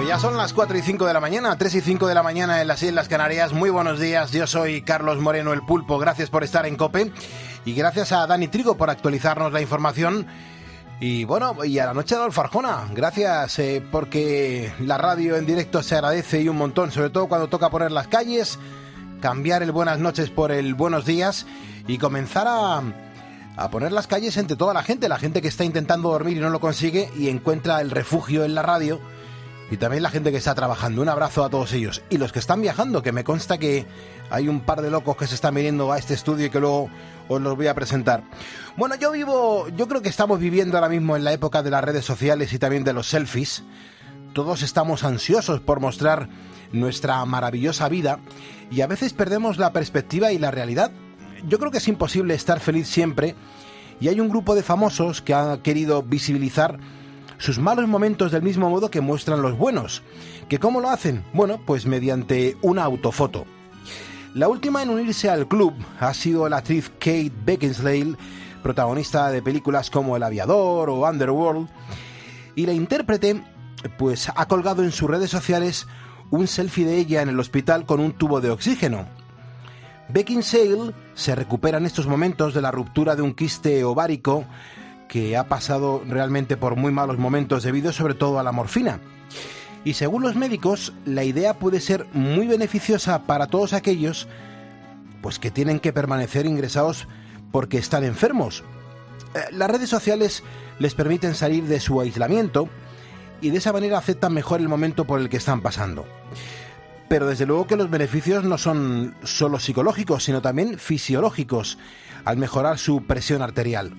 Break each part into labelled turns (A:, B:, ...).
A: Pues ya son las 4 y 5 de la mañana, 3 y 5 de la mañana en las Islas Canarias. Muy buenos días, yo soy Carlos Moreno, el Pulpo. Gracias por estar en COPE y gracias a Dani Trigo por actualizarnos la información. Y bueno, y a la noche de Adolfo Arjona, gracias porque la radio en directo se agradece y un montón, sobre todo cuando toca poner las calles, cambiar el buenas noches por el buenos días y comenzar a poner las calles entre toda la gente que está intentando dormir y no lo consigue y encuentra el refugio en la radio, y también la gente que está trabajando. Un abrazo a todos ellos. Y los que están viajando, que me consta que hay un par de locos que se están viniendo a este estudio y que luego os los voy a presentar. Bueno, yo creo que estamos viviendo ahora mismo en la época de las redes sociales y también de los selfies. Todos estamos ansiosos por mostrar nuestra maravillosa vida y a veces perdemos la perspectiva y la realidad. Yo creo que es imposible estar feliz siempre y hay un grupo de famosos que han querido visibilizar sus malos momentos del mismo modo que muestran los buenos. ¿Que cómo lo hacen? Bueno, pues mediante una autofoto. La última en unirse al club ha sido la actriz Kate Beckinsale, protagonista de películas como El Aviador o Underworld, y la intérprete pues ha colgado en sus redes sociales un selfie de ella en el hospital con un tubo de oxígeno. Beckinsale se recupera en estos momentos de la ruptura de un quiste ovárico que ha pasado realmente por muy malos momentos debido sobre todo a la morfina. Y según los médicos, la idea puede ser muy beneficiosa para todos aquellos pues que tienen que permanecer ingresados porque están enfermos. Las redes sociales les permiten salir de su aislamiento y de esa manera aceptan mejor el momento por el que están pasando. Pero desde luego que los beneficios no son solo psicológicos, sino también fisiológicos, al mejorar su presión arterial.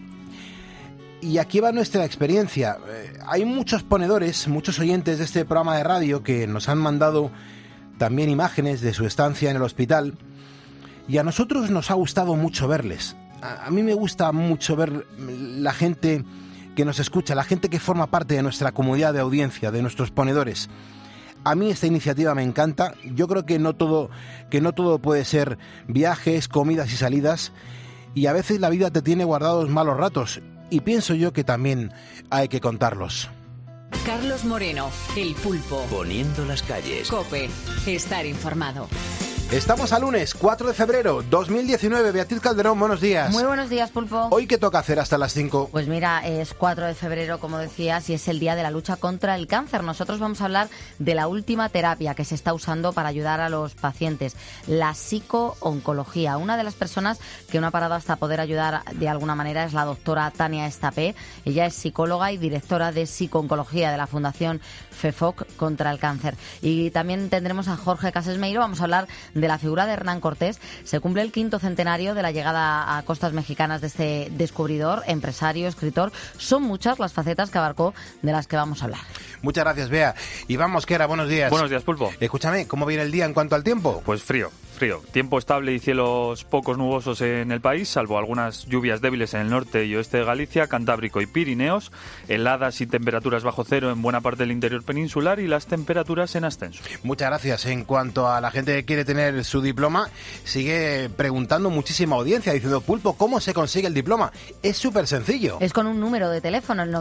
A: Y aquí va nuestra experiencia. Hay muchos ponedores, muchos oyentes de este programa de radio que nos han mandado también imágenes de su estancia en el hospital y a nosotros nos ha gustado mucho verles. A mí me gusta mucho ver la gente que nos escucha, la gente que forma parte de nuestra comunidad de audiencia, de nuestros ponedores. A mí esta iniciativa me encanta. Yo creo que no todo puede ser viajes, comidas y salidas, y a veces la vida te tiene guardados malos ratos. Y pienso yo que también hay que contarlos.
B: Carlos Moreno, el Pulpo.
C: Poniendo las calles.
B: COPE, estar informado.
A: Estamos a lunes, 4 de febrero, 2019. Beatriz Calderón, buenos días.
D: Muy buenos días, Pulpo.
A: ¿Hoy qué toca hacer hasta las 5?
D: Pues mira, es 4 de febrero, como decías, y es el día de la lucha contra el cáncer. Nosotros vamos a hablar de la última terapia que se está usando para ayudar a los pacientes, la psico-oncología. Una de las personas que no ha parado hasta poder ayudar de alguna manera es la doctora Tania Estapé. Ella es psicóloga y directora de psico-oncología de la Fundación FEFOC contra el cáncer. Y también tendremos a Jorge Casesmeiro. Vamos a hablar de la figura de Hernán Cortés. Se cumple el 5º centenario de la llegada a costas mexicanas de este descubridor, empresario, escritor. Son muchas las facetas que abarcó de las que vamos a hablar.
A: Muchas gracias, Bea. Iván Mosquera, buenos días.
E: Buenos días, Pulpo.
A: Escúchame, ¿cómo viene el día en cuanto al tiempo?
E: Pues frío. Tiempo estable y cielos pocos nubosos en el país, salvo algunas lluvias débiles en el norte y oeste de Galicia, Cantábrico y Pirineos, heladas y temperaturas bajo cero en buena parte del interior peninsular y las temperaturas en ascenso.
A: Muchas gracias. En cuanto a la gente que quiere tener su diploma, sigue preguntando muchísima audiencia, diciendo, Pulpo, ¿cómo se consigue el diploma? Es súper sencillo.
D: Es con un número de teléfono, el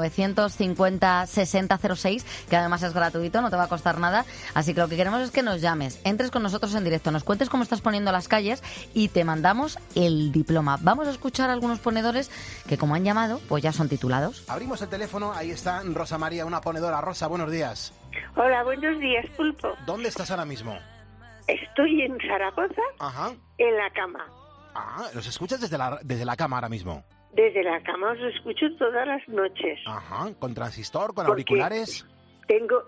D: 950-6006, que además es gratuito, no te va a costar nada. Así que lo que queremos es que nos llames, entres con nosotros en directo, nos cuentes cómo estás poniendo las calles y te mandamos el diploma. Vamos a escuchar a algunos ponedores que, como han llamado, pues ya son titulados.
A: Abrimos el teléfono, ahí está Rosa María, una ponedora. Rosa, buenos días.
F: Hola, buenos días, Pulpo.
A: ¿Dónde estás ahora mismo?
F: Estoy en Zaragoza,
A: Ajá.
F: en la cama.
A: Ah, ¿los escuchas desde la cama ahora mismo?
F: Desde la cama os escucho todas las noches.
A: Ajá, ¿con transistor, con
F: Porque
A: auriculares?
F: Tengo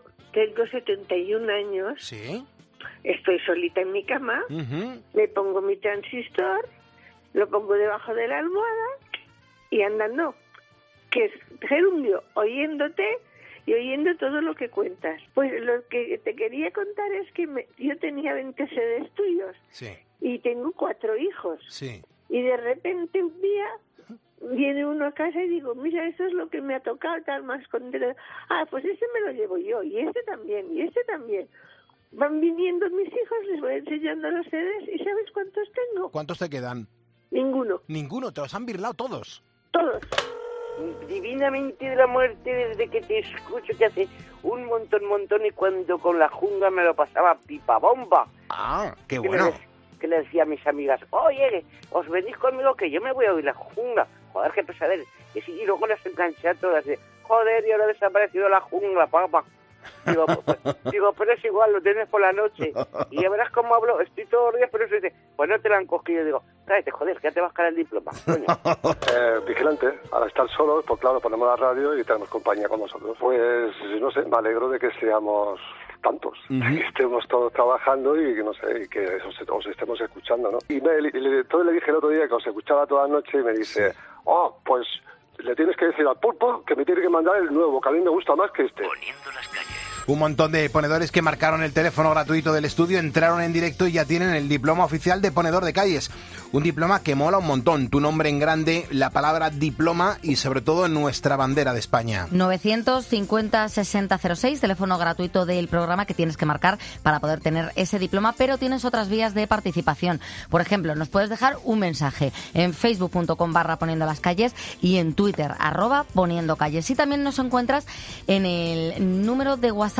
F: 71 años.
A: Sí.
F: Estoy solita en mi cama, le pongo mi transistor, lo pongo debajo de la almohada y andando, que es gerundio, oyéndote y oyendo todo lo que cuentas. Pues lo que te quería contar es que yo tenía 20 CDs tuyos,
A: sí,
F: y tengo 4 hijos.
A: Sí.
F: Y de repente un día viene uno a casa y digo, mira, eso es lo que me ha tocado, tal, más contento. Ah, pues ese me lo llevo yo, y este también, y este también. Van viniendo mis hijos, les voy enseñando los CDs, ¿y sabes cuántos tengo?
A: ¿Cuántos te quedan?
F: Ninguno.
A: Ninguno, te los han birlado todos.
F: Todos.
C: divinamente de la muerte desde que te escucho, que hace un montón, y cuando con la jungla me lo pasaba pipa bomba.
A: Ah, qué bueno.
C: Que le decía a mis amigas, oye, os venís conmigo que yo me voy a oír la jungla. Joder, qué pesadero. Y luego las enganché a todas de, joder, y ahora ha desaparecido la jungla, papá. Digo, pero es igual, lo tienes por la noche. Y ya verás cómo hablo, estoy todo días, pero eso dice, pues no te la han cogido. Digo, cállate, joder, que ya te vas a caer el diploma, coño.
G: Vigilante, al estar solos, pues claro, ponemos la radio y tenemos compañía con nosotros. Pues, no sé, me alegro de que seamos tantos, que estemos todos trabajando y que, no sé, y que os estemos escuchando, ¿no? Y entonces le dije el otro día que os escuchaba toda la noche y me dice, pues le tienes que decir al Pulpo que me tiene que mandar el nuevo, que a mí me gusta más que este.
H: Poniendo las calles.
A: Un montón de ponedores que marcaron el teléfono gratuito del estudio, entraron en directo y ya tienen el diploma oficial de ponedor de calles. Un diploma que mola un montón. Tu nombre en grande, la palabra diploma y sobre todo nuestra bandera de España.
D: 950-6006, teléfono gratuito del programa que tienes que marcar para poder tener ese diploma, pero tienes otras vías de participación. Por ejemplo, nos puedes dejar un mensaje en facebook.com/poniendo las calles y en Twitter @poniendo calles. Y también nos encuentras en el número de WhatsApp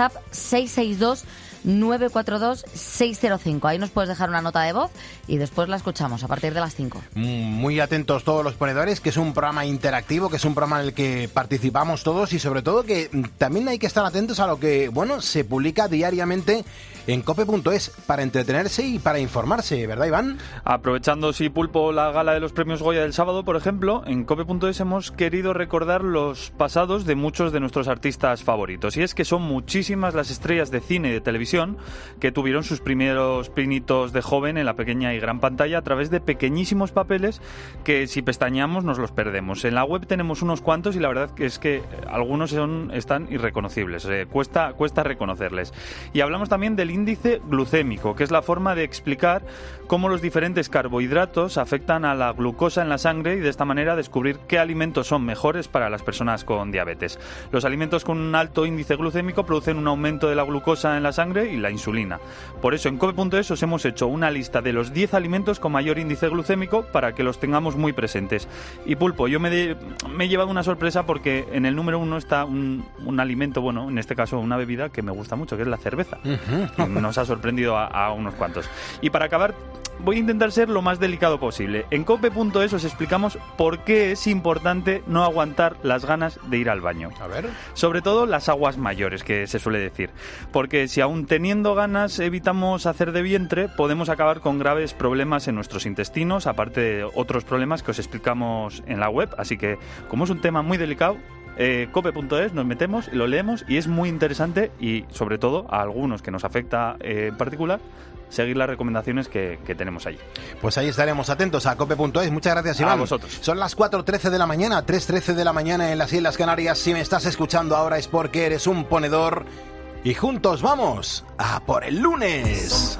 D: 662-942-605. Ahí nos puedes dejar una nota de voz y después la escuchamos a partir de las 5.
A: Muy atentos todos los ponedores, que es un programa interactivo, que es un programa en el que participamos todos y sobre todo que también hay que estar atentos a lo que, se publica diariamente en cope.es para entretenerse y para informarse, ¿verdad, Iván?
E: Aprovechando, Pulpo, la gala de los premios Goya del sábado, por ejemplo, en cope.es hemos querido recordar los pasados de muchos de nuestros artistas favoritos. Y es que son muchísimas las estrellas de cine y de televisión que tuvieron sus primeros pinitos de joven en la pequeña y gran pantalla a través de pequeñísimos papeles que si pestañeamos nos los perdemos. En la web tenemos unos cuantos y la verdad es que algunos están irreconocibles, cuesta reconocerles. Y hablamos también del índice glucémico, que es la forma de explicar cómo los diferentes carbohidratos afectan a la glucosa en la sangre y de esta manera descubrir qué alimentos son mejores para las personas con diabetes. Los alimentos con un alto índice glucémico producen un aumento de la glucosa en la sangre y la insulina. Por eso en cope.es os hemos hecho una lista de los 10 alimentos con mayor índice glucémico para que los tengamos muy presentes. Y Pulpo, yo me he llevado una sorpresa porque en el número 1 está un alimento, en este caso una bebida que me gusta mucho, que es la cerveza. Nos ha sorprendido a unos cuantos. Y para acabar, voy a intentar ser lo más delicado posible. En cope.es os explicamos por qué es importante no aguantar las ganas de ir al baño.
A: A ver.
E: Sobre todo las aguas mayores, que se suele decir. Porque si aún teniendo ganas evitamos hacer de vientre, podemos acabar con graves problemas en nuestros intestinos, aparte de otros problemas que os explicamos en la web. Así que, como es un tema muy delicado, cope.es, nos metemos, lo leemos y es muy interesante y sobre todo a algunos que nos afecta en particular seguir las recomendaciones que tenemos allí.
A: Pues ahí estaremos atentos a cope.es. Muchas gracias, Iván.
E: A vosotros.
A: Son las 4:13 de la mañana, 3:13 de la mañana en las Islas Canarias. Si me estás escuchando ahora es porque eres un ponedor y juntos vamos a por el lunes.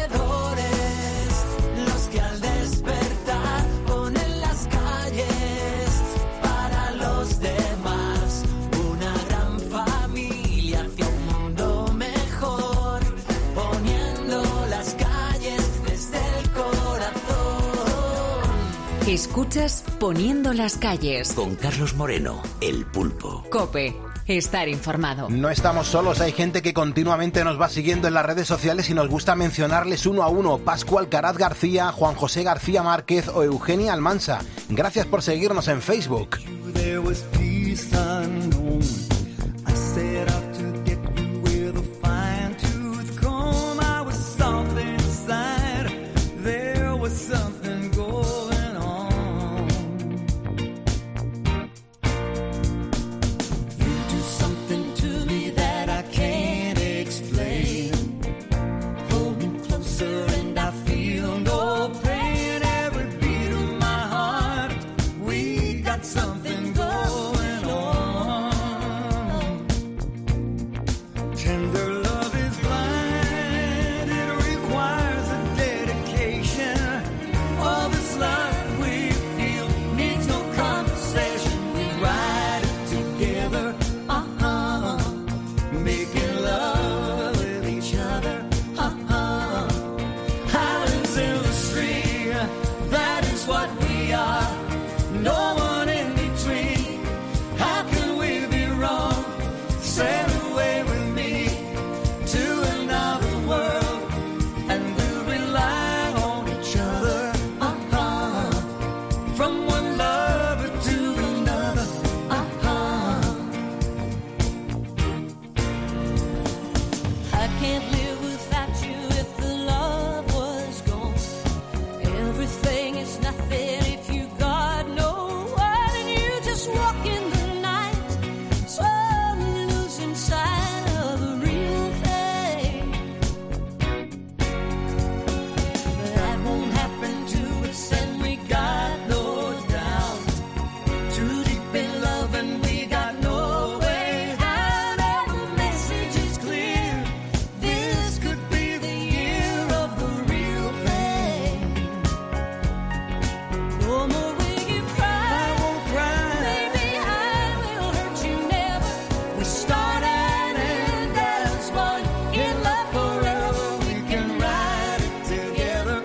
B: Escuchas Poniendo las calles.
H: Con Carlos Moreno, el Pulpo.
B: COPE. Estar informado.
A: No estamos solos, hay gente que continuamente nos va siguiendo en las redes sociales y nos gusta mencionarles uno a uno. Pascual Caraz García, Juan José García Márquez o Eugenia Almansa. Gracias por seguirnos en Facebook.
I: can't live without you if the love was gone. Everything is nothing if you got no one, and you just walk in the night, slowly losing sight of the real thing. But that won't happen to us, and we got no doubt. Too deep in love, and we got no way out. And the message is clear. This could be the year of the real thing. No more will you cry. I won't cry. Maybe I will hurt you never. We start and end as one. In love forever, we can ride it together.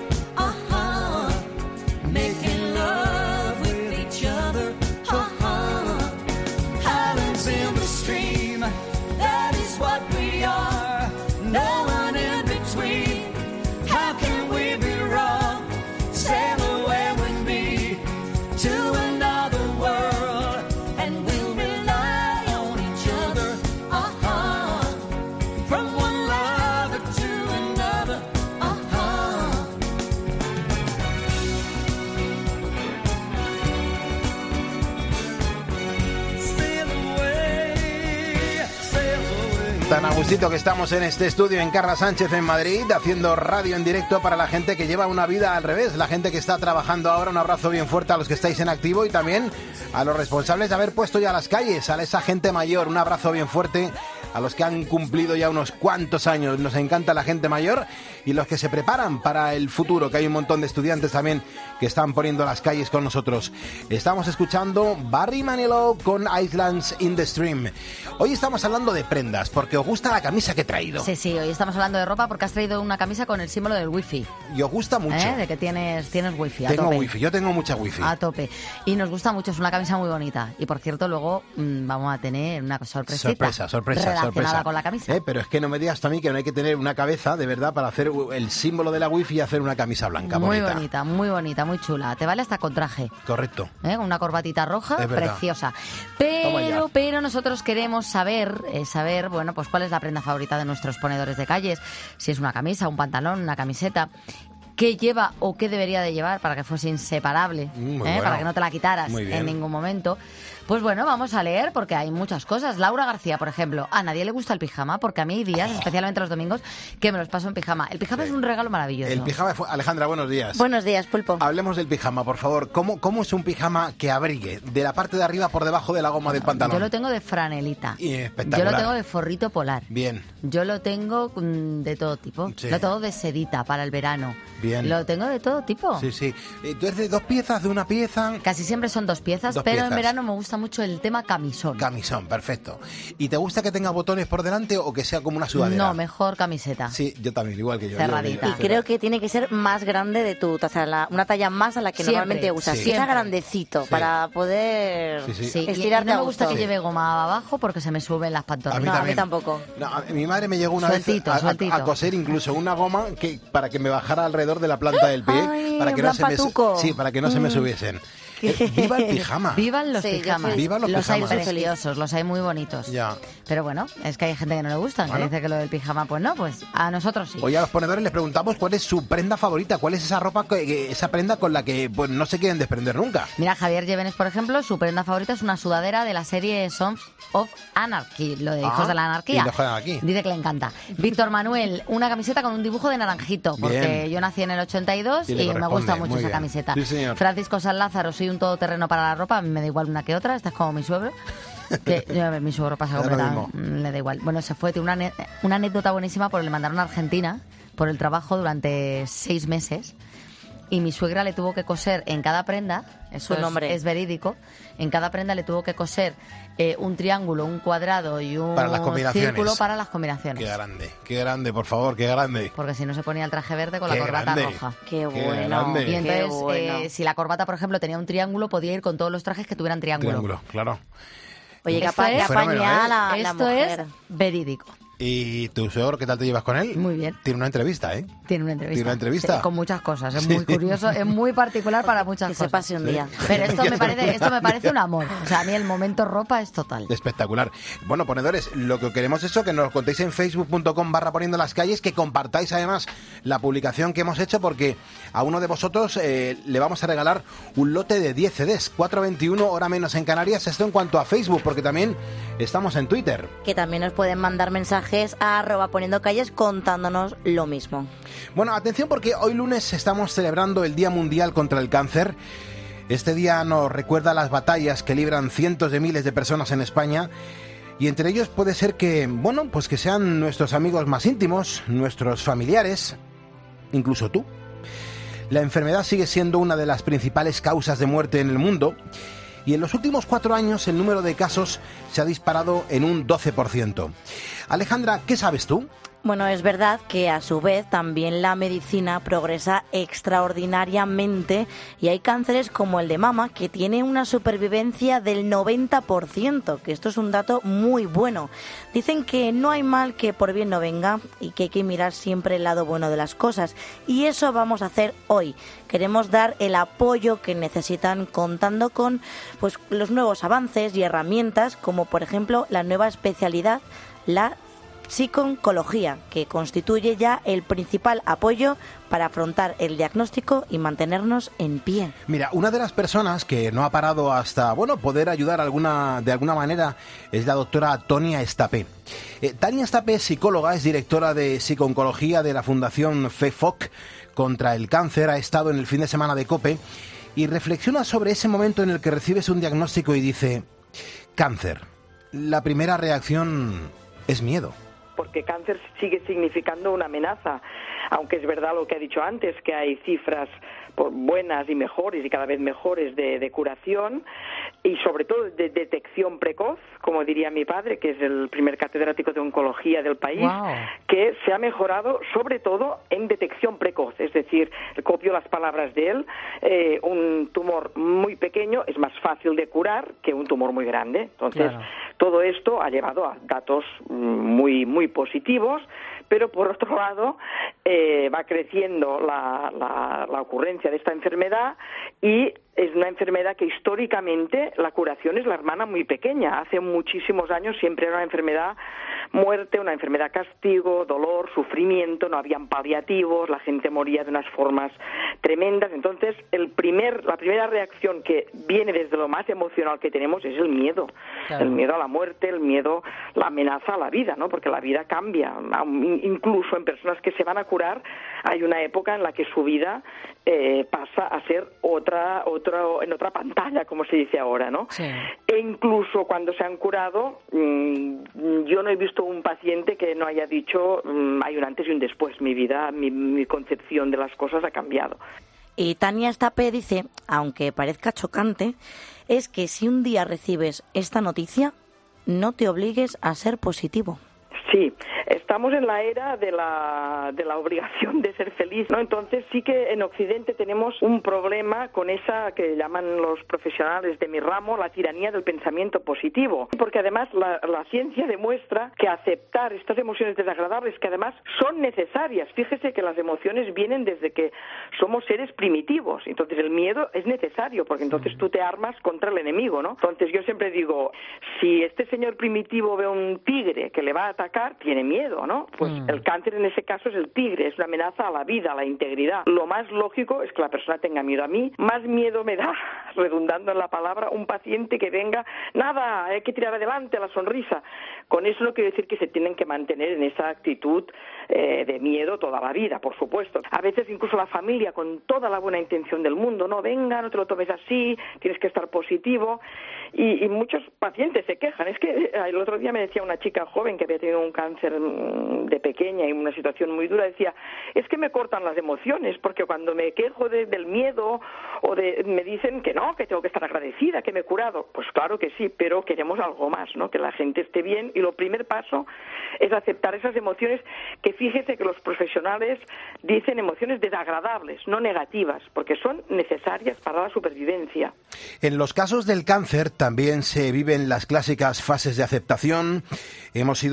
I: Making love with each other. Islands in the stream. That is what we are. No one in between. How can we be wrong? Sail away with me to another world, and we'll rely on each other. From one lover to another. Sail away, sail away.
A: Tan a gustito que estamos en este estudio en Carla Sánchez en Madrid, haciendo radio en directo para la gente que lleva una vida al revés, la gente que está trabajando ahora. Un abrazo bien fuerte a los que estáis en activo y también a los responsables de haber puesto ya las calles, a esa gente mayor. Un abrazo bien fuerte a los que han cumplido ya unos cuantos años. Nos encanta la gente mayor y los que se preparan para el futuro, que hay un montón de estudiantes también que están poniendo las calles con nosotros. Estamos escuchando Barry Manilow con Islands in the Stream. Hoy estamos hablando de prendas, porque os gusta la camisa que he traído.
D: Sí, hoy estamos hablando de ropa porque has traído una camisa con el símbolo del wifi.
A: Y os gusta mucho.
D: De que tienes wifi a
A: Tengo
D: tope.
A: wifi, yo tengo mucha wifi.
D: A tope. Y nos gusta mucho, es una camisa muy bonita. Y por cierto, luego vamos a tener una sorpresita.
A: Sorpresa.
D: Relacionada con la camisa.
A: Pero es que no me digas tú a mí que no hay que tener una cabeza, de verdad, para hacer el símbolo de la wifi y hacer una camisa blanca
D: Muy
A: bonita.
D: bonita, muy chula. Te vale hasta con traje.
A: Correcto.
D: Con una corbatita roja,
A: Es verdad.
D: preciosa.
A: Toma ya.
D: Pero nosotros queremos saber, bueno, pues cuál es la prenda favorita de nuestros ponedores de calles. Si es una camisa, un pantalón, una camiseta. ¿Qué lleva o qué debería de llevar para que fuese inseparable?
A: Muy bueno.
D: Para que no te la quitaras
A: Muy bien.
D: en ningún momento. Pues bueno, vamos a leer porque hay muchas cosas. Laura García, por ejemplo, a nadie le gusta el pijama porque a mí hay días, especialmente los domingos, que me los paso en pijama. El pijama es un regalo maravilloso.
A: El pijama fue... Alejandra, buenos días.
J: Buenos días, Pulpo.
A: Hablemos del pijama, por favor. ¿Cómo es un pijama que abrigue de la parte de arriba por debajo de la goma del pantalón?
D: Yo lo tengo de franelita.
A: Y espectacular.
D: Yo lo tengo de forrito polar.
A: Bien.
D: Yo lo tengo de todo tipo.
A: Sí.
D: Lo tengo de sedita para el verano.
A: Bien.
D: Lo tengo de todo tipo.
A: Sí. ¿Tú eres de dos piezas, de una pieza?
D: Casi siempre son dos piezas,
A: Dos
D: pero
A: piezas.
D: en verano me gusta mucho el tema camisón.
A: Camisón, perfecto. ¿Y te gusta que tenga botones por delante o que sea como una sudadera?
D: No, mejor camiseta.
A: Sí, yo también, igual que yo.
D: Cerradita.
J: Y creo que tiene que ser más grande de tu taza, una talla más a la que
D: Siempre.
J: normalmente usas.
A: Sí.
J: Que sea
D: Siempre.
J: grandecito
A: Sí.
J: para poder
D: Sí, y
J: estirarte
D: no
J: a
D: me gusta
J: gusto.
D: que lleve goma abajo porque se me suben las pantorrillas.
J: No, a mí
A: también.
J: tampoco.
A: No, mi madre me llegó una
D: Sueltito,
A: vez
D: sueltito.
A: a coser incluso una goma para que me bajara alrededor de la planta del pie.
J: Ay,
A: para que
J: en
A: no
J: plan
A: se me
J: patuco.
A: Sí, para que no se me subiesen. ¡Viva el pijama!
D: Vivan los
J: Sí, yo
D: pijamas.
J: soy-
A: ¡Viva los
D: hay
A: pijamas!
D: preciosos, los hay muy bonitos.
A: Ya.
D: Pero bueno, es que hay gente que no le gustan,
A: Bueno.
D: que dice que lo del pijama, pues no, pues a nosotros sí.
A: Hoy a los ponedores les preguntamos cuál es su prenda favorita, cuál es esa ropa, esa prenda con la que pues no se quieren desprender nunca.
D: Mira, Javier Llévenes, por ejemplo, su prenda favorita es una sudadera de la serie Sons of Anarchy, lo de Hijos de la Anarquía.
A: Hijos de la Anarquía.
D: Dice que le encanta. Víctor Manuel, una camiseta con un dibujo de naranjito, porque
A: Bien.
D: yo nací en el 82
A: Y le
D: y me
A: corresponde,
D: gusta mucho
A: muy
D: esa
A: bien.
D: camiseta.
A: Sí, señor.
D: Francisco San Lázaro, soy un todoterreno para la ropa, a mí me da igual una que otra, esta es como mi suegro. Que mi suegro pasa
A: Le da lo
D: completamente,
A: mismo.
D: le da igual. Bueno, se fue, tiene una anécdota buenísima porque le mandaron a Argentina por el trabajo durante 6 meses. Y mi suegra le tuvo que coser en cada prenda, eso
J: Su nombre.
D: es verídico, en cada prenda le tuvo que coser un triángulo, un cuadrado y un
A: Para las combinaciones.
D: círculo para las combinaciones.
A: Qué grande, por favor, qué grande.
D: Porque si no se ponía el traje verde con
A: Qué
D: la corbata
A: grande.
D: roja.
J: Qué
A: Qué
J: bueno.
A: grande.
D: Y
J: Qué
D: entonces,
J: bueno.
D: si la corbata, por ejemplo, tenía un triángulo, podía ir con todos los trajes que tuvieran triángulo.
A: Triángulo, claro.
J: Oye, que
D: Esto es-
J: apañada la
D: Esto
J: mujer.
D: es verídico.
A: ¿Y tu suegro, qué tal te llevas con él?
D: Muy bien.
A: Tiene una entrevista, ¿eh?
D: Tiene una entrevista. Sí, con muchas cosas. Es muy curioso, es muy particular para muchas cosas.
J: Que se pase un día.
D: Pero esto me parece un amor. O sea, a mí el momento ropa es total.
A: Espectacular. Bueno, ponedores, lo que queremos es eso, que nos lo contéis en facebook.com/poniendo las calles, que compartáis además la publicación que hemos hecho, porque a uno de vosotros le vamos a regalar un lote de 10 CDs, 4:21, hora menos en Canarias. Esto en cuanto a Facebook, porque también estamos en Twitter.
J: Que también nos pueden mandar mensajes a @poniendocalles contándonos lo mismo.
A: Bueno, atención, porque hoy lunes estamos celebrando el Día Mundial contra el Cáncer. Este día nos recuerda las batallas que libran cientos de miles de personas en España, y entre ellos puede ser que, bueno, pues que sean nuestros amigos más íntimos, nuestros familiares, incluso tú. La enfermedad sigue siendo una de las principales causas de muerte en el mundo, y en los últimos 4 años el número de casos se ha disparado en un 12%. Alejandra, ¿qué sabes tú?
J: Bueno, es verdad que a su vez también la medicina progresa extraordinariamente y hay cánceres como el de mama que tiene una supervivencia del 90%, que esto es un dato muy bueno. Dicen que no hay mal que por bien no venga y que hay que mirar siempre el lado bueno de las cosas, y eso vamos a hacer hoy. Queremos dar el apoyo que necesitan contando con pues los nuevos avances y herramientas, como por ejemplo la nueva especialidad, la psico-oncología, que constituye ya el principal apoyo para afrontar el diagnóstico y mantenernos en pie.
A: Mira, una de las personas que no ha parado hasta, bueno, poder ayudar de alguna manera es la doctora Tania Estapé. Tania Estapé es psicóloga, es directora de psico-oncología de la Fundación FEFOC contra el cáncer, ha estado en el fin de semana de COPE y reflexiona sobre ese momento en el que recibes un diagnóstico y dice: cáncer. La primera reacción es miedo.
K: Porque cáncer sigue significando una amenaza, aunque es verdad lo que ha dicho antes, que hay cifras buenas y mejores y cada vez mejores de curación y sobre todo de detección precoz, como diría mi padre, que es el primer catedrático de oncología del país, wow, que se ha mejorado sobre todo en detección precoz, es decir, copio las palabras de él, un tumor muy pequeño es más fácil de curar que un tumor muy grande. Entonces, claro, todo esto ha llevado a datos muy positivos, pero por otro lado va creciendo la ocurrencia de esta enfermedad y es una enfermedad que históricamente la curación es la hermana muy pequeña. Hace muchísimos años siempre era una enfermedad muerte, una enfermedad castigo, dolor, sufrimiento, no habían paliativos, la gente moría de unas formas tremendas. Entonces, la primera reacción que viene desde lo más emocional que tenemos es el miedo. Claro. El miedo a la muerte, el miedo, la amenaza a la vida, ¿no? Porque la vida cambia. Incluso en personas que se van a curar, hay una época en la que su vida pasa a ser en otra pantalla, como se dice ahora, ¿no? Sí. E incluso cuando se han curado, yo no he visto un paciente que no haya dicho hay un antes y un después. Mi vida, mi concepción de las cosas ha cambiado.
J: Y Tania Estapé dice, aunque parezca chocante, es que si un día recibes esta noticia, no te obligues a ser positivo.
K: Sí, estamos en la era de la obligación de ser feliz, ¿no? Entonces sí que en Occidente tenemos un problema con esa que llaman los profesionales de mi ramo la tiranía del pensamiento positivo, porque además la ciencia demuestra que aceptar estas emociones desagradables, que además son necesarias. Fíjese que las emociones vienen desde que somos seres primitivos, entonces el miedo es necesario, porque entonces tú te armas contra el enemigo, ¿no? Entonces yo siempre digo, si este señor primitivo ve un tigre que le va a atacar, tiene miedo, ¿no? Pues el cáncer en ese caso es el tigre, es una amenaza a la vida, a la integridad. Lo más lógico es que la persona tenga miedo. A mí más miedo me da, redundando en la palabra, un paciente que venga, nada, hay que tirar adelante, la sonrisa. Con eso no quiero decir que se tienen que mantener en esa actitud de miedo toda la vida, por supuesto. A veces incluso la familia, con toda la buena intención del mundo, no, venga, no te lo tomes así, tienes que estar positivo. Y muchos pacientes se quejan. Es que el otro día me decía una chica joven que había tenido un cáncer de pequeña y una situación muy dura, decía, es que me cortan las emociones, porque cuando me quejo del miedo me dicen que no, que tengo que estar agradecida, que me he curado. Pues claro que sí, pero queremos algo más, ¿no? Que la gente esté bien, y lo primer paso es aceptar esas emociones que fíjese que los profesionales dicen emociones desagradables, no negativas, porque son necesarias para la supervivencia.
A: En los casos del cáncer también se viven las clásicas fases de aceptación. Hemos ido aprendiendo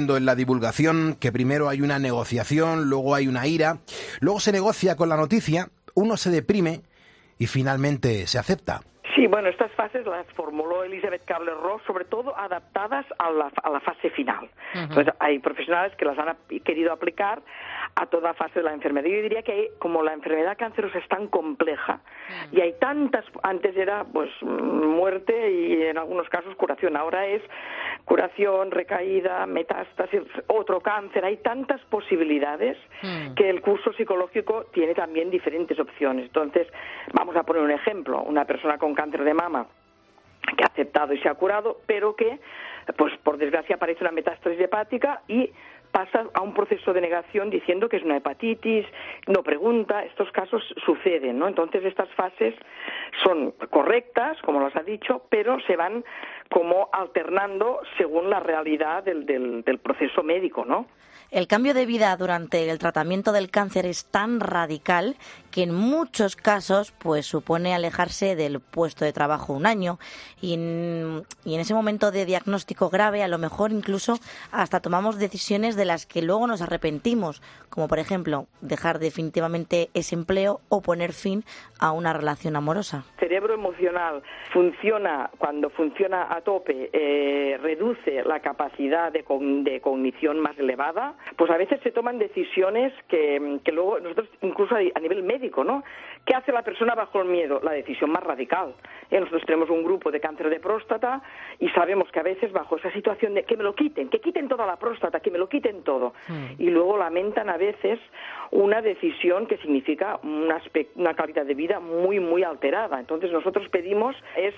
A: viendo en la divulgación que primero hay una negociación, luego hay una ira, luego se negocia con la noticia, uno se deprime y finalmente se acepta.
K: Sí, bueno, estas fases las formuló Elizabeth Kubler-Ross, sobre todo adaptadas a la fase final. Entonces, hay profesionales que las han querido aplicar a toda fase de la enfermedad. Yo diría que como la enfermedad cancerosa es tan compleja y hay tantas, antes era pues muerte y en algunos casos curación, ahora es curación, recaída, metástasis, otro cáncer, hay tantas posibilidades que el curso psicológico tiene también diferentes opciones. Entonces, vamos a poner un ejemplo, una persona con cáncer de mama que ha aceptado y se ha curado, pero que, pues por desgracia, aparece una metástasis hepática y pasa a un proceso de negación diciendo que es una hepatitis, no pregunta, estos casos suceden, ¿no? Entonces estas fases son correctas, como los ha dicho, pero se van como alternando según la realidad del proceso médico, ¿no?
J: El cambio de vida durante el tratamiento del cáncer es tan radical que en muchos casos pues supone alejarse del puesto de trabajo un año y en ese momento de diagnóstico grave a lo mejor incluso hasta tomamos decisiones de las que luego nos arrepentimos, como por ejemplo dejar definitivamente ese empleo o poner fin a una relación amorosa.
K: El cerebro emocional funciona, cuando funciona a tope, reduce la capacidad de cognición más elevada, pues a veces se toman decisiones que luego nosotros, incluso a nivel médico, ¿no? ¿Qué hace la persona bajo el miedo? La decisión más radical. Nosotros tenemos un grupo de cáncer de próstata y sabemos que a veces bajo esa situación de que me lo quiten, que quiten toda la próstata, que me lo quiten todo, y luego lamentan a veces una decisión que significa una calidad de vida muy, muy alterada. Entonces nosotros pedimos,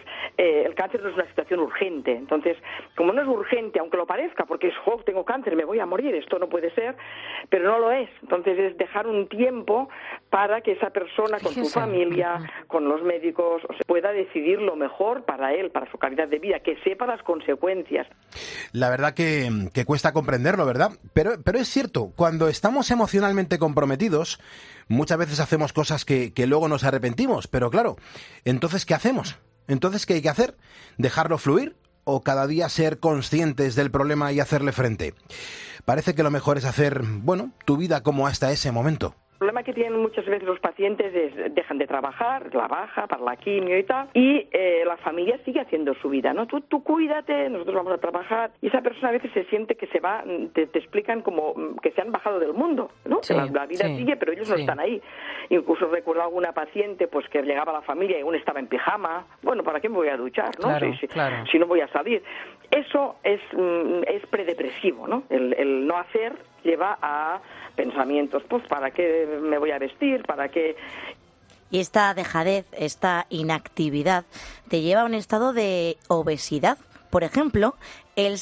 K: el cáncer no es una situación urgente. Entonces, como no es urgente, aunque lo parezca, porque es, tengo cáncer, me voy a morir, esto no puede ser, pero no lo es. Entonces es dejar un tiempo para que esa persona con su familia, con los médicos, pueda decidir lo mejor para él, para su calidad de vida, que sepa las consecuencias.
A: La verdad que cuesta comprenderlo, ¿verdad? Pero es cierto, cuando estamos emocionalmente comprometidos, muchas veces hacemos cosas que luego nos arrepentimos, pero claro, entonces ¿qué hacemos? Entonces, ¿qué hay que hacer? ¿Dejarlo fluir o cada día ser conscientes del problema y hacerle frente? Parece que lo mejor es hacer, tu vida como hasta ese momento.
K: El problema que tienen muchas veces los pacientes es dejan de trabajar, la baja para la quimio y tal, y la familia sigue haciendo su vida, ¿no? Tú cuídate, nosotros vamos a trabajar, y esa persona a veces se siente que se va, te explican como que se han bajado del mundo, ¿no? Sí, que la vida sigue, pero ellos no están ahí. Incluso recuerdo a alguna paciente pues que llegaba a la familia y aún estaba en pijama, ¿para qué me voy a duchar, no? Si no voy a salir. Eso es predepresivo, ¿no? El no hacer lleva a pensamientos, pues ¿para qué me voy a vestir? ¿Para qué?
J: Y esta dejadez, esta inactividad, te lleva a un estado de obesidad. Por ejemplo, el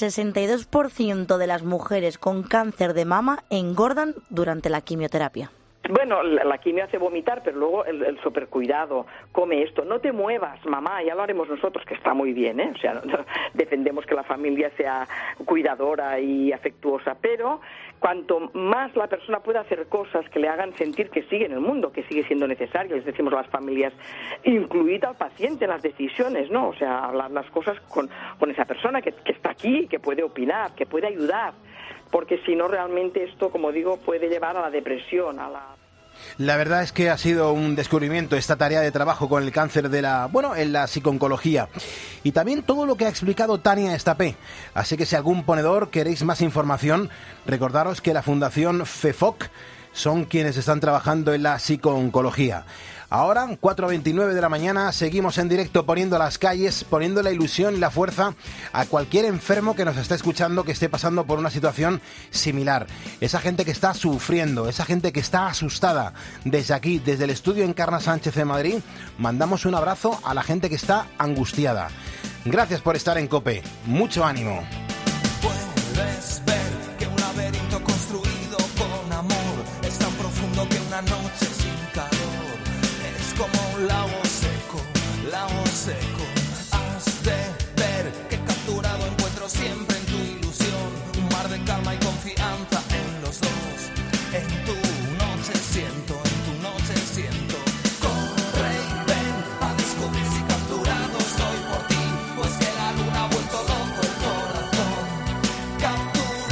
J: 62% de las mujeres con cáncer de mama engordan durante la quimioterapia.
K: Bueno, la quimio hace vomitar, pero luego el supercuidado, come esto, no te muevas, mamá, ya lo haremos nosotros, que está muy bien, ¿eh? O sea, defendemos que la familia sea cuidadora y afectuosa, pero cuanto más la persona pueda hacer cosas que le hagan sentir que sigue en el mundo, que sigue siendo necesario, les decimos a las familias, incluid al paciente en las decisiones, ¿no? O sea, hablar las cosas con esa persona que está aquí, que puede opinar, que puede ayudar, porque si no realmente esto, como digo, puede llevar a la depresión,
A: La verdad es que ha sido un descubrimiento esta tarea de trabajo con el cáncer en la psicooncología. Y también todo lo que ha explicado Tania Estapé. Así que si algún ponedor queréis más información, recordaros que la Fundación FEFOC son quienes están trabajando en la psicooncología. Ahora, 4:29 de la mañana, seguimos en directo poniendo las calles, poniendo la ilusión y la fuerza a cualquier enfermo que nos esté escuchando, que esté pasando por una situación similar. Esa gente que está sufriendo, esa gente que está asustada. Desde aquí, desde el estudio Encarna Sánchez de Madrid, mandamos un abrazo a la gente que está angustiada. Gracias por estar en COPE. Mucho ánimo.
I: Puedes ver que un laberinto construido con amor es tan profundo que una noche sin calor es como un lago seco, lago seco. Has de ver que capturado encuentro siempre en tu ilusión un mar de calma y confianza en los dos. En tu noche siento, corre y ven a descubrir si capturado estoy por ti, pues que la luna ha vuelto loco el corazón. Capturado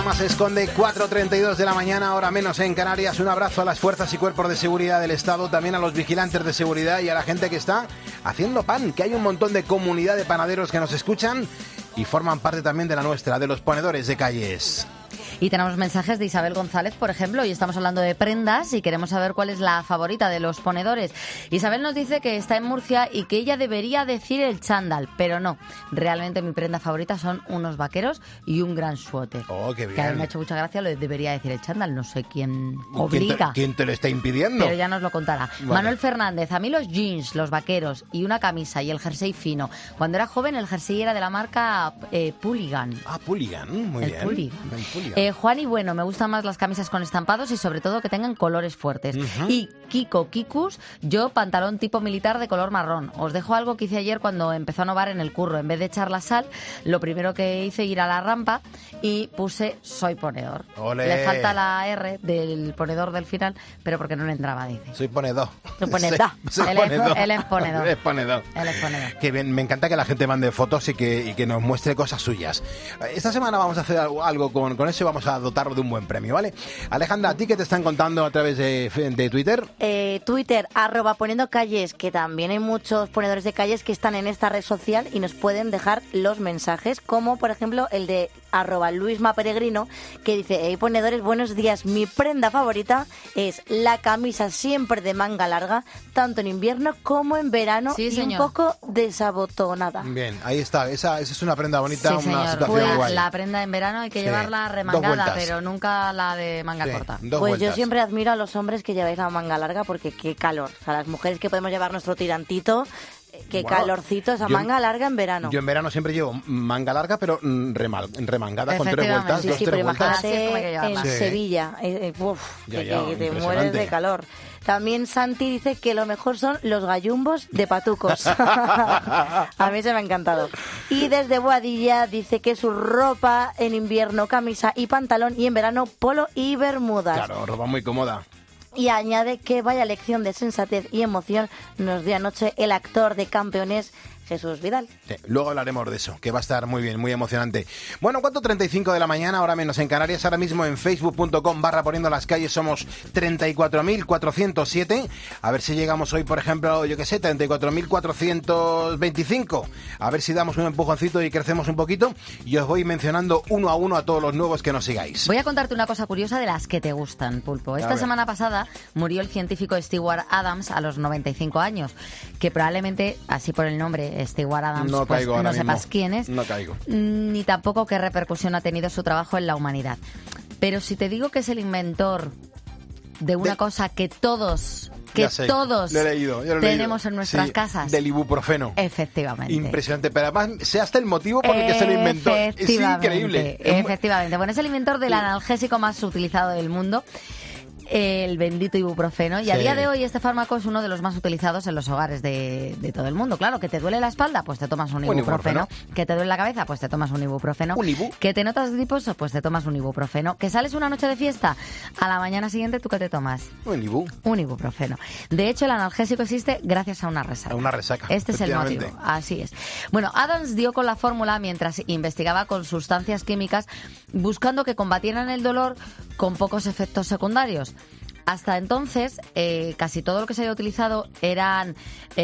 A: más se esconde, 4:32 de la mañana, hora menos en Canarias. Un abrazo a las fuerzas y cuerpos de seguridad del Estado, también a los vigilantes de seguridad y a la gente que está haciendo pan, que hay un montón de comunidad de panaderos que nos escuchan y forman parte también de la nuestra, de los ponedores de calles.
D: Y tenemos mensajes de Isabel González, por ejemplo, y estamos hablando de prendas y queremos saber cuál es la favorita de los ponedores. Isabel nos dice que está en Murcia y que ella debería decir el chándal, pero no. Realmente mi prenda favorita son unos vaqueros y un gran suéter.
A: Oh, qué bien.
D: Que a mí me ha hecho mucha gracia lo de debería decir el chándal, no sé quién obliga.
A: ¿Quién te lo está impidiendo?
D: Pero ya nos lo contará. Vale. Manuel Fernández, a mí los jeans, los vaqueros y una camisa y el jersey fino. Cuando era joven el jersey era de la marca Puligan.
A: Ah, Puligan, muy bien.
D: Puligan. Juan y bueno, me gustan más las camisas con estampados y sobre todo que tengan colores fuertes. Y Kiko Kikus, yo pantalón tipo militar de color marrón. Os dejo algo que hice ayer cuando empezó a novar en el curro. En vez de echar la sal, lo primero que hice ir a la rampa y puse soy ponedor.
A: ¡Olé!
D: Le falta la R del ponedor del final, pero porque no le entraba, dice.
A: Soy ponedor.
D: Soy ponedor. Él es ponedor.
A: Él es ponedor. Que bien, me encanta que la gente mande fotos y que nos muestre cosas suyas. Esta semana vamos a hacer algo con eso y vamos a dotarlo de un buen premio, ¿vale? Alejandra, ¿a ti qué te están contando a través de Twitter?
J: Twitter, @poniendo calles, que también hay muchos ponedores de calles que están en esta red social y nos pueden dejar los mensajes, como por ejemplo el de @luismaperegrino, que dice: hey ponedores, buenos días, mi prenda favorita es la camisa siempre de manga larga, tanto en invierno como en verano,
D: sí,
J: y
D: señor.
J: un poco desabotonada.
A: Bien, ahí está, esa es una prenda bonita,
D: sí,
A: una
D: señor.
A: situación
D: Pues
A: guay.
D: la prenda en verano hay que llevarla remangada, pero nunca la de manga corta.
J: Pues yo siempre admiro a los hombres que lleváis la manga larga porque qué calor. O sea, las mujeres que podemos llevar nuestro tirantito, qué calorcito, esa manga larga en verano.
A: Yo en verano siempre llevo manga larga, pero remangada con 3 vueltas.
J: Sí,
A: 2,
J: sí,
A: 3
J: pero
A: vueltas.
J: imagínate en Sevilla, que te mueres de calor. También Santi dice que lo mejor son los gallumbos de patucos. A mí se me ha encantado. Y desde Boadilla dice que su ropa en invierno, camisa y pantalón, y en verano polo y bermudas.
A: Claro, ropa muy cómoda.
J: Y añade que vaya lección de sensatez y emoción nos dio anoche el actor de Campeones, Jesús Vidal.
A: Sí, luego hablaremos de eso, que va a estar muy bien, muy emocionante. Bueno, 4:35 de la mañana, ahora menos en Canarias. Ahora mismo en facebook.com/poniendo las calles somos 34.407. A ver si llegamos hoy, por ejemplo, yo qué sé, 34.425. A ver si damos un empujoncito y crecemos un poquito. Y os voy mencionando uno a uno a todos los nuevos que nos sigáis.
D: Voy a contarte una cosa curiosa de las que te gustan, Pulpo. Esta semana pasada murió el científico Stewart Adams a los 95 años, que probablemente, así por el nombre, Stewart Adams,
A: no
D: pues
A: caigo
D: no sepas quién es,
A: no caigo.
D: Ni tampoco qué repercusión ha tenido su trabajo en la humanidad. Pero si te digo que es el inventor de una cosa que todos
A: lo he leído,
D: tenemos en nuestras casas.
A: Del ibuprofeno.
D: Efectivamente.
A: Impresionante, pero además sé hasta el motivo por el que se lo inventó. Es increíble.
D: Efectivamente. Bueno, es el inventor del analgésico más utilizado del mundo, el bendito ibuprofeno, y a día de hoy este fármaco es uno de los más utilizados en los hogares de todo el mundo. Claro, que te duele la espalda, pues te tomas un ibuprofeno. Que te duele la cabeza, pues te tomas un ibuprofeno. Que te notas griposo, pues te tomas un ibuprofeno. Que sales una noche de fiesta, a la mañana siguiente, ¿tú qué te tomas? Un ibuprofeno. De hecho, el analgésico existe gracias a una resaca.
A: A una resaca.
D: Este es el motivo. Así es. Bueno, Adams dio con la fórmula mientras investigaba con sustancias químicas buscando que combatieran el dolor con pocos efectos secundarios. Hasta entonces, casi todo lo que se había utilizado eran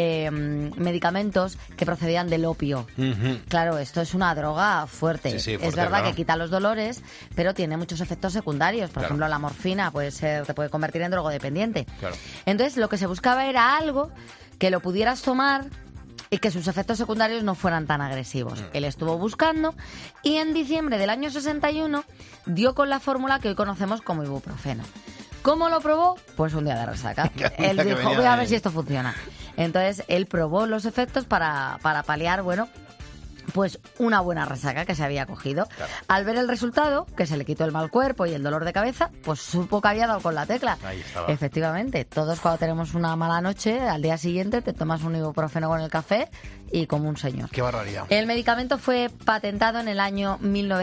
D: medicamentos que procedían del opio. Claro, esto es una droga fuerte.
A: Sí,
D: es verdad que quita los dolores, pero tiene muchos efectos secundarios. Por ejemplo, la morfina te puede convertir en drogodependiente. Entonces, lo que se buscaba era algo que lo pudieras tomar y que sus efectos secundarios no fueran tan agresivos. Él estuvo buscando y en diciembre del año 61 dio con la fórmula que hoy conocemos como ibuprofeno. ¿Cómo lo probó? Pues un día de resaca. Él dijo, voy a ver si esto funciona. Entonces, él probó los efectos para paliar, pues una buena resaca que se había cogido. Al ver el resultado, que se le quitó el mal cuerpo y el dolor de cabeza, pues supo que había dado con la tecla.
A: Ahí estaba.
D: Efectivamente, todos cuando tenemos una mala noche, al día siguiente te tomas un ibuprofeno con el café y como un señor.
A: Qué barbaridad.
D: El medicamento fue patentado en el año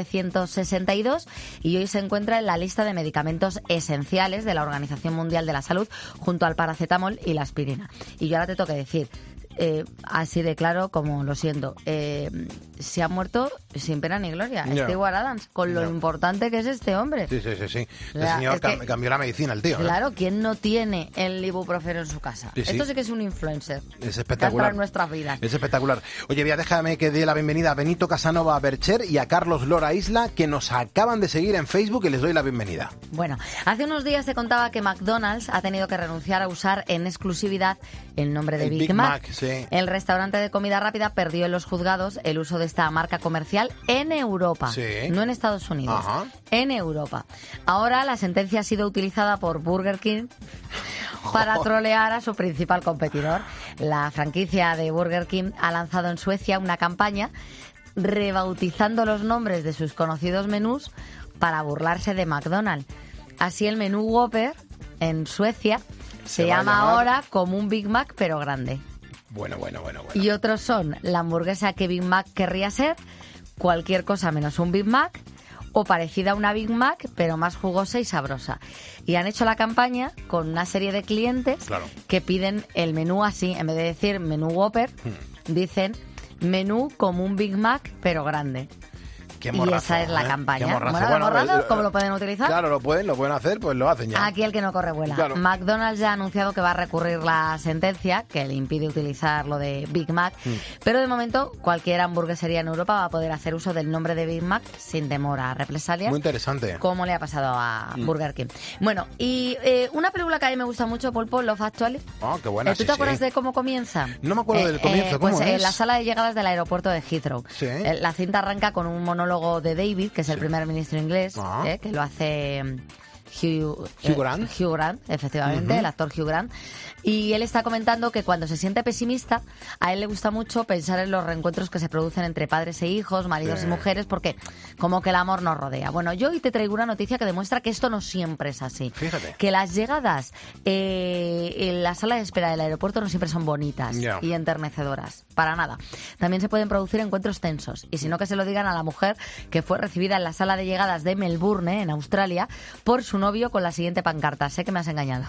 D: 1962 y hoy se encuentra en la lista de medicamentos esenciales de la Organización Mundial de la Salud junto al paracetamol y la aspirina. Y yo ahora te tengo que decir, así de claro como lo siento. Se ha muerto sin pena ni gloria. Stewart Adams, con lo importante que es este hombre.
A: Sí. El señor cambió la medicina, el tío.
D: Claro, ¿quién no tiene el ibuprofeno en su casa?
A: Sí.
D: Esto sí que es un influencer.
A: Es espectacular.
D: En nuestras vidas.
A: Es espectacular. Oye, mira, déjame que dé la bienvenida a Benito Casanova Bercher y a Carlos Lora Isla, que nos acaban de seguir en Facebook, y les doy la bienvenida.
D: Bueno, hace unos días te contaba que McDonald's ha tenido que renunciar a usar en exclusividad el nombre de Big Mac.
A: Sí.
D: El restaurante de comida rápida perdió en los juzgados el uso de esta marca comercial en Europa, no en Estados Unidos, en Europa. Ahora la sentencia ha sido utilizada por Burger King para trolear a su principal competidor. La franquicia de Burger King ha lanzado en Suecia una campaña rebautizando los nombres de sus conocidos menús para burlarse de McDonald's. Así el menú Whopper en Suecia se llama ahora como un Big Mac pero grande.
A: Bueno.
D: Y otros son la hamburguesa que Big Mac querría ser, cualquier cosa menos un Big Mac, o parecida a una Big Mac pero más jugosa y sabrosa. Y han hecho la campaña con una serie de clientes que piden el menú así, en vez de decir menú Whopper, dicen menú como un Big Mac pero grande.
A: Qué morrazo,
D: y esa es la campaña.
A: Bueno,
D: ¿cómo lo pueden utilizar?
A: Claro, lo pueden hacer, pues lo hacen ya.
D: Aquí el que no corre vuela.
A: Claro.
D: McDonald's ya ha anunciado que va a recurrir la sentencia que le impide utilizar lo de Big Mac, pero de momento cualquier hamburguesería en Europa va a poder hacer uso del nombre de Big Mac sin temor a represalias.
A: Muy interesante.
D: Como le ha pasado a Burger King. Bueno, y una película que a mí me gusta mucho, Pulpo, Love Actually.
A: Oh, qué buena.
D: ¿Tú te acuerdas de cómo comienza?
A: No me acuerdo del comienzo. ¿Cómo
D: pues
A: es?
D: En la sala de llegadas del aeropuerto de Heathrow.
A: Sí.
D: La cinta arranca con un monólogo de David, que es el primer ministro inglés, que lo hace Hugh Grant, efectivamente, el actor Hugh Grant. Y él está comentando que cuando se siente pesimista, a él le gusta mucho pensar en los reencuentros que se producen entre padres e hijos, maridos y mujeres, porque como que el amor nos rodea. Bueno, yo hoy te traigo una noticia que demuestra que esto no siempre es así.
A: Fíjate.
D: Que las llegadas en la sala de espera del aeropuerto no siempre son bonitas y enternecedoras. Para nada. También se pueden producir encuentros tensos. Y si no, que se lo digan a la mujer que fue recibida en la sala de llegadas de Melbourne, en Australia, por su novio con la siguiente pancarta: sé que me has engañado.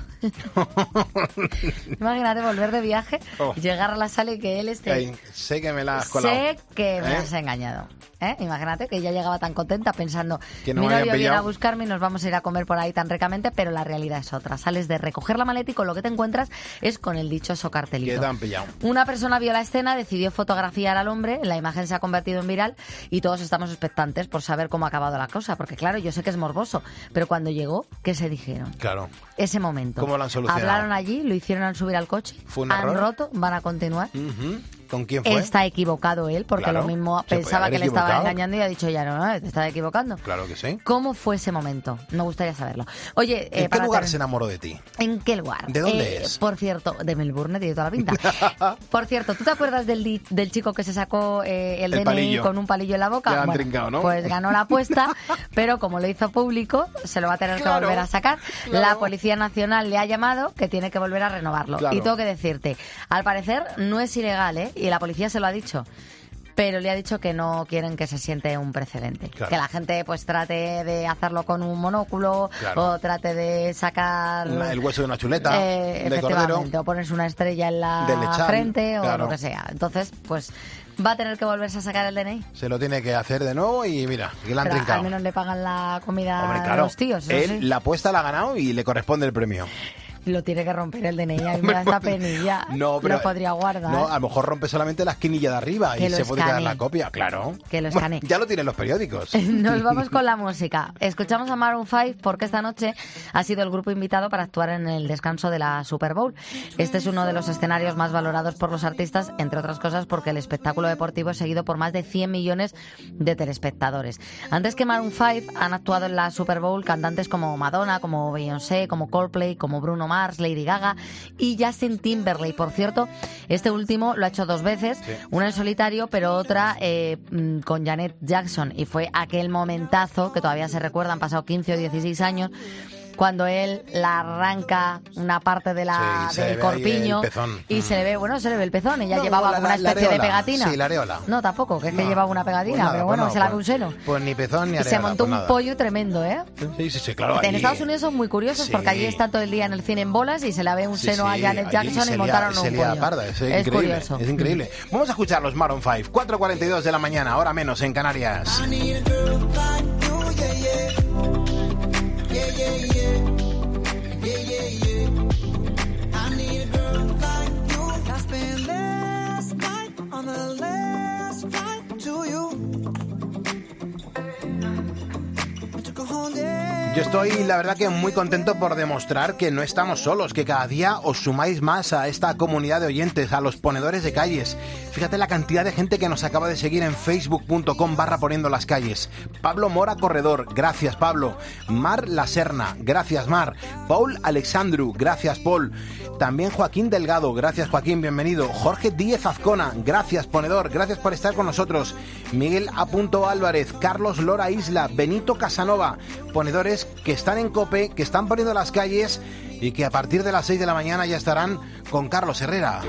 D: Imagínate volver de viaje, llegar a la sala y que él esté...
A: sé que me la has colado.
D: Sé que me has engañado. Imagínate que ella llegaba tan contenta pensando
A: que no
D: mi
A: me
D: novio
A: habían
D: viene a
A: pillado.
D: buscarme y nos vamos a ir a comer por ahí tan ricamente, pero la realidad es otra. Sales de recoger la maleta y con lo que te encuentras es con el dichoso cartelito.
A: Que te han pillado.
D: Una persona vio la escena, decidió fotografiar al hombre, la imagen se ha convertido en viral y todos estamos expectantes por saber cómo ha acabado la cosa, porque claro, yo sé que es morboso, pero cuando llegó, ¿qué se dijeron?
A: Claro.
D: Ese momento.
A: ¿Cómo lo han solucionado?
D: Hablaron allí, lo hicieron al subir al coche,
A: ¿Fue un
D: han
A: error?
D: roto, van a continuar.
A: ¿Con quién fue?
D: Está equivocado él, porque
A: Claro.
D: lo mismo
A: Se
D: pensaba
A: puede
D: que
A: haber
D: le estaba
A: equivocado.
D: engañando y ha dicho ya no, te estaba equivocando.
A: Claro que sí.
D: ¿Cómo fue ese momento? Me gustaría saberlo. Oye,
A: ¿En qué
D: para
A: lugar
D: ter-
A: se enamoró de ti?
D: ¿En qué lugar?
A: ¿De dónde es?
D: Por cierto, de Melbourne, tiene toda la pinta. Por cierto, ¿tú te acuerdas del chico que se sacó el DNI
A: palillo.
D: con un palillo en la boca?
A: Ya lo han
D: Bueno,
A: trincado, ¿no?
D: Pues ganó la apuesta, pero como lo hizo público, se lo va a tener que volver a sacar.
A: claro.
D: La Policía Nacional le ha llamado que tiene que volver a renovarlo.
A: Claro.
D: Y tengo que decirte, al parecer no es ilegal, y la policía se lo ha dicho. Pero le ha dicho que no quieren que se siente un precedente.
A: Claro.
D: Que la gente pues trate de hacerlo con un monóculo
A: Claro.
D: o trate de sacar
A: El hueso de una chuleta de cordero.
D: efectivamente, o ponerse una estrella en la
A: De lechal,
D: frente o
A: claro.
D: lo que sea. Entonces, pues va a tener que volverse a sacar el DNI.
A: Se lo tiene que hacer de nuevo y mira, que le han
D: Pero
A: trincado.
D: al menos le pagan la comida
A: Hombre,
D: a
A: claro.
D: los tíos. Eso
A: Él
D: sí.
A: la apuesta la ha ganado y le corresponde el premio.
D: Lo tiene que romper el DNI. A mí me
A: Hombre,
D: da esta
A: pues,
D: penilla.
A: no, pero-
D: Lo podría guardar.
A: No, a lo mejor rompe solamente la esquinilla de arriba
D: Que
A: y
D: lo
A: se puede quedar
D: escanee.
A: la copia, claro.
D: Que lo
A: Bueno,
D: escanee.
A: ya lo tienen los periódicos.
D: Nos vamos con la música. Escuchamos a Maroon 5 porque esta noche ha sido el grupo invitado para actuar en el descanso de la Super Bowl. Este es uno de los escenarios más valorados por los artistas, entre otras cosas porque el espectáculo deportivo es seguido por más de 100 millones de telespectadores. Antes que Maroon 5 han actuado en la Super Bowl cantantes como Madonna, como Beyoncé, como Coldplay, como Bruno Mars, Lady Gaga y Justin Timberlake. Por cierto, este último lo ha hecho 2 veces, una en solitario, pero otra con Janet Jackson, y fue aquel momentazo que todavía se recuerda, han pasado 15 o 16 años, cuando él la arranca una parte de del corpiño y se le ve, bueno, se le ve el pezón. Ella llevaba una especie de pegatina.
A: Sí, la areola.
D: No, tampoco, que es que llevaba una pegatina,
A: pues nada,
D: pero bueno,
A: pues
D: se la ve un seno.
A: Pues ni pezón ni
D: Y
A: areola.
D: se montó
A: pues
D: un pollo tremendo, ¿eh?
A: Sí, claro.
D: En Estados Unidos son muy curiosos porque allí está todo el día en el cine en bolas y se la ve un seno a Janet Jackson y montaron un pollo.
A: Parda, es increíble,
D: curioso.
A: Es increíble. Vamos a escuchar los Maroon 5, 4:42 de la mañana, hora menos en Canarias. Yo estoy, la verdad, que muy contento por demostrar que no estamos solos, que cada día os sumáis más a esta comunidad de oyentes, a los ponedores de calles. Fíjate la cantidad de gente que nos acaba de seguir en facebook.com/poniendo las calles. Pablo Mora Corredor, gracias Pablo. Mar La Serna, gracias Mar. Paul Alexandru, gracias Paul. También Joaquín Delgado, gracias Joaquín, bienvenido. Jorge Díez Azcona, gracias ponedor, gracias por estar con nosotros. Miguel A. Álvarez, Carlos Lora Isla, Benito Casanova, ponedores que están en COPE, que están poniendo las calles y que a partir de las 6 de la mañana ya estarán con Carlos Herrera.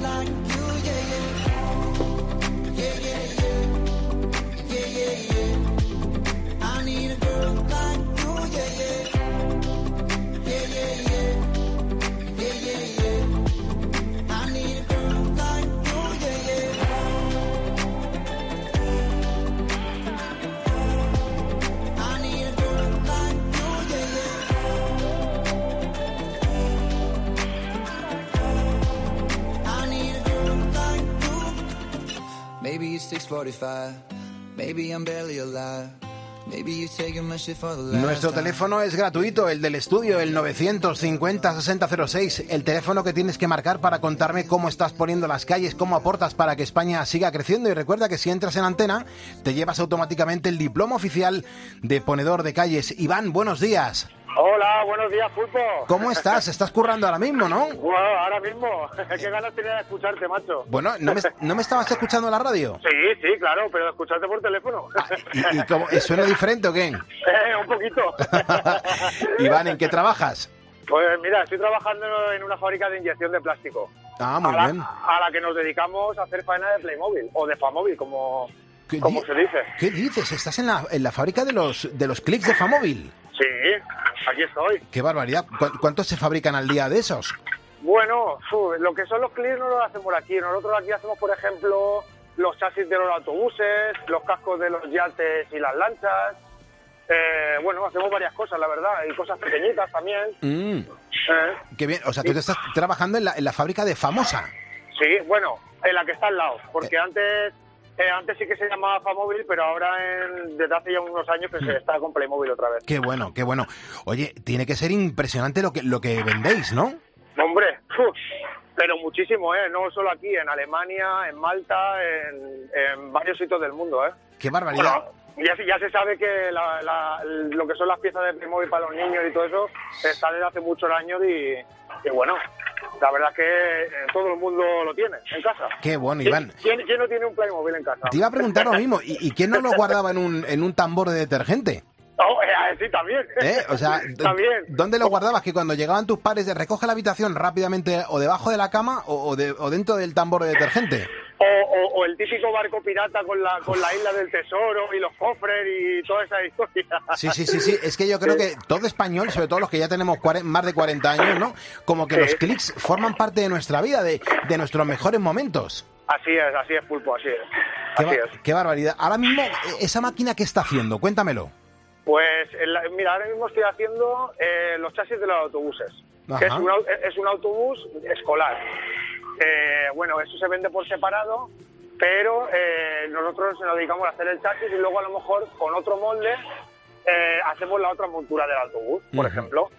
L: Maybe it's 6:45, maybe I'm barely alive.
A: Nuestro teléfono es gratuito, el del estudio, el 950-6006, el teléfono que tienes que marcar para contarme cómo estás poniendo las calles, cómo aportas para que España siga creciendo. Y recuerda que si entras en Antena, te llevas automáticamente el diploma oficial de ponedor de calles. Iván, buenos días.
M: Hola, buenos días, Pulpo.
A: ¿Cómo estás? Estás currando ahora mismo, ¿no?
M: Bueno, ahora mismo. Qué ganas tenía de escucharte, macho.
A: Bueno, ¿no me estabas escuchando en la radio?
M: Sí, claro, pero de escucharte por teléfono.
A: ¿Y cómo, suena diferente o qué?
M: Un poquito.
A: Iván, ¿en qué trabajas?
M: Pues mira, estoy trabajando en una fábrica de inyección de plástico.
A: Ah, muy bien.
M: A la que nos dedicamos a hacer faena de Playmobil, o de Famóvil, como se dice.
A: ¿Qué dices? ¿Estás en la fábrica de los clics de Famóvil?
M: Sí, aquí estoy.
A: ¡Qué barbaridad! ¿Cuántos se fabrican al día de esos?
M: Bueno, lo que son los clics no lo hacemos aquí. Nosotros aquí hacemos, por ejemplo, los chasis de los autobuses, los cascos de los yates y las lanchas. Bueno, hacemos varias cosas, la verdad, y cosas pequeñitas también.
A: Qué bien, o sea, tú te estás trabajando en la fábrica de Famosa.
M: Sí, bueno, en la que está al lado, porque antes sí que se llamaba Famóvil, pero ahora desde hace ya unos años que se está con Playmobil otra vez.
A: Qué bueno, qué bueno. Oye, tiene que ser impresionante lo que vendéis, ¿no?
M: Hombre, pero muchísimo, no solo aquí, en Alemania, en Malta, en varios sitios del mundo,
A: Qué barbaridad.
M: Bueno, ya se sabe que lo que son las piezas de Playmobil para los niños y todo eso está desde hace muchos años y bueno, la verdad es que todo el mundo lo tiene en casa.
A: Qué bueno, Iván.
M: ¿Quién no tiene un Playmobil en casa?
A: Te iba a preguntar lo mismo. ¿Y quién no lo guardaba en un tambor de detergente?
M: Sí, también.
A: O sea,
M: también.
A: ¿Dónde lo guardabas? Que cuando llegaban tus padres de recoge la habitación rápidamente o debajo de la cama o dentro del tambor de detergente.
M: O el típico barco pirata con la isla del tesoro y los cofres y toda esa historia.
A: Sí. Es que yo creo que todo español, sobre todo los que ya tenemos más de 40 años, ¿no? Como que los clics forman parte de nuestra vida, de nuestros mejores momentos.
M: Así es, Pulpo, así es.
A: Qué barbaridad. Ahora mismo, ¿esa máquina qué está haciendo? Cuéntamelo.
M: Pues, mira, ahora mismo estoy haciendo los chasis de los autobuses. Que es un autobús escolar. Bueno, eso se vende por separado, pero nosotros nos dedicamos a hacer el chasis y luego a lo mejor con otro molde hacemos la otra montura del autobús, por ejemplo.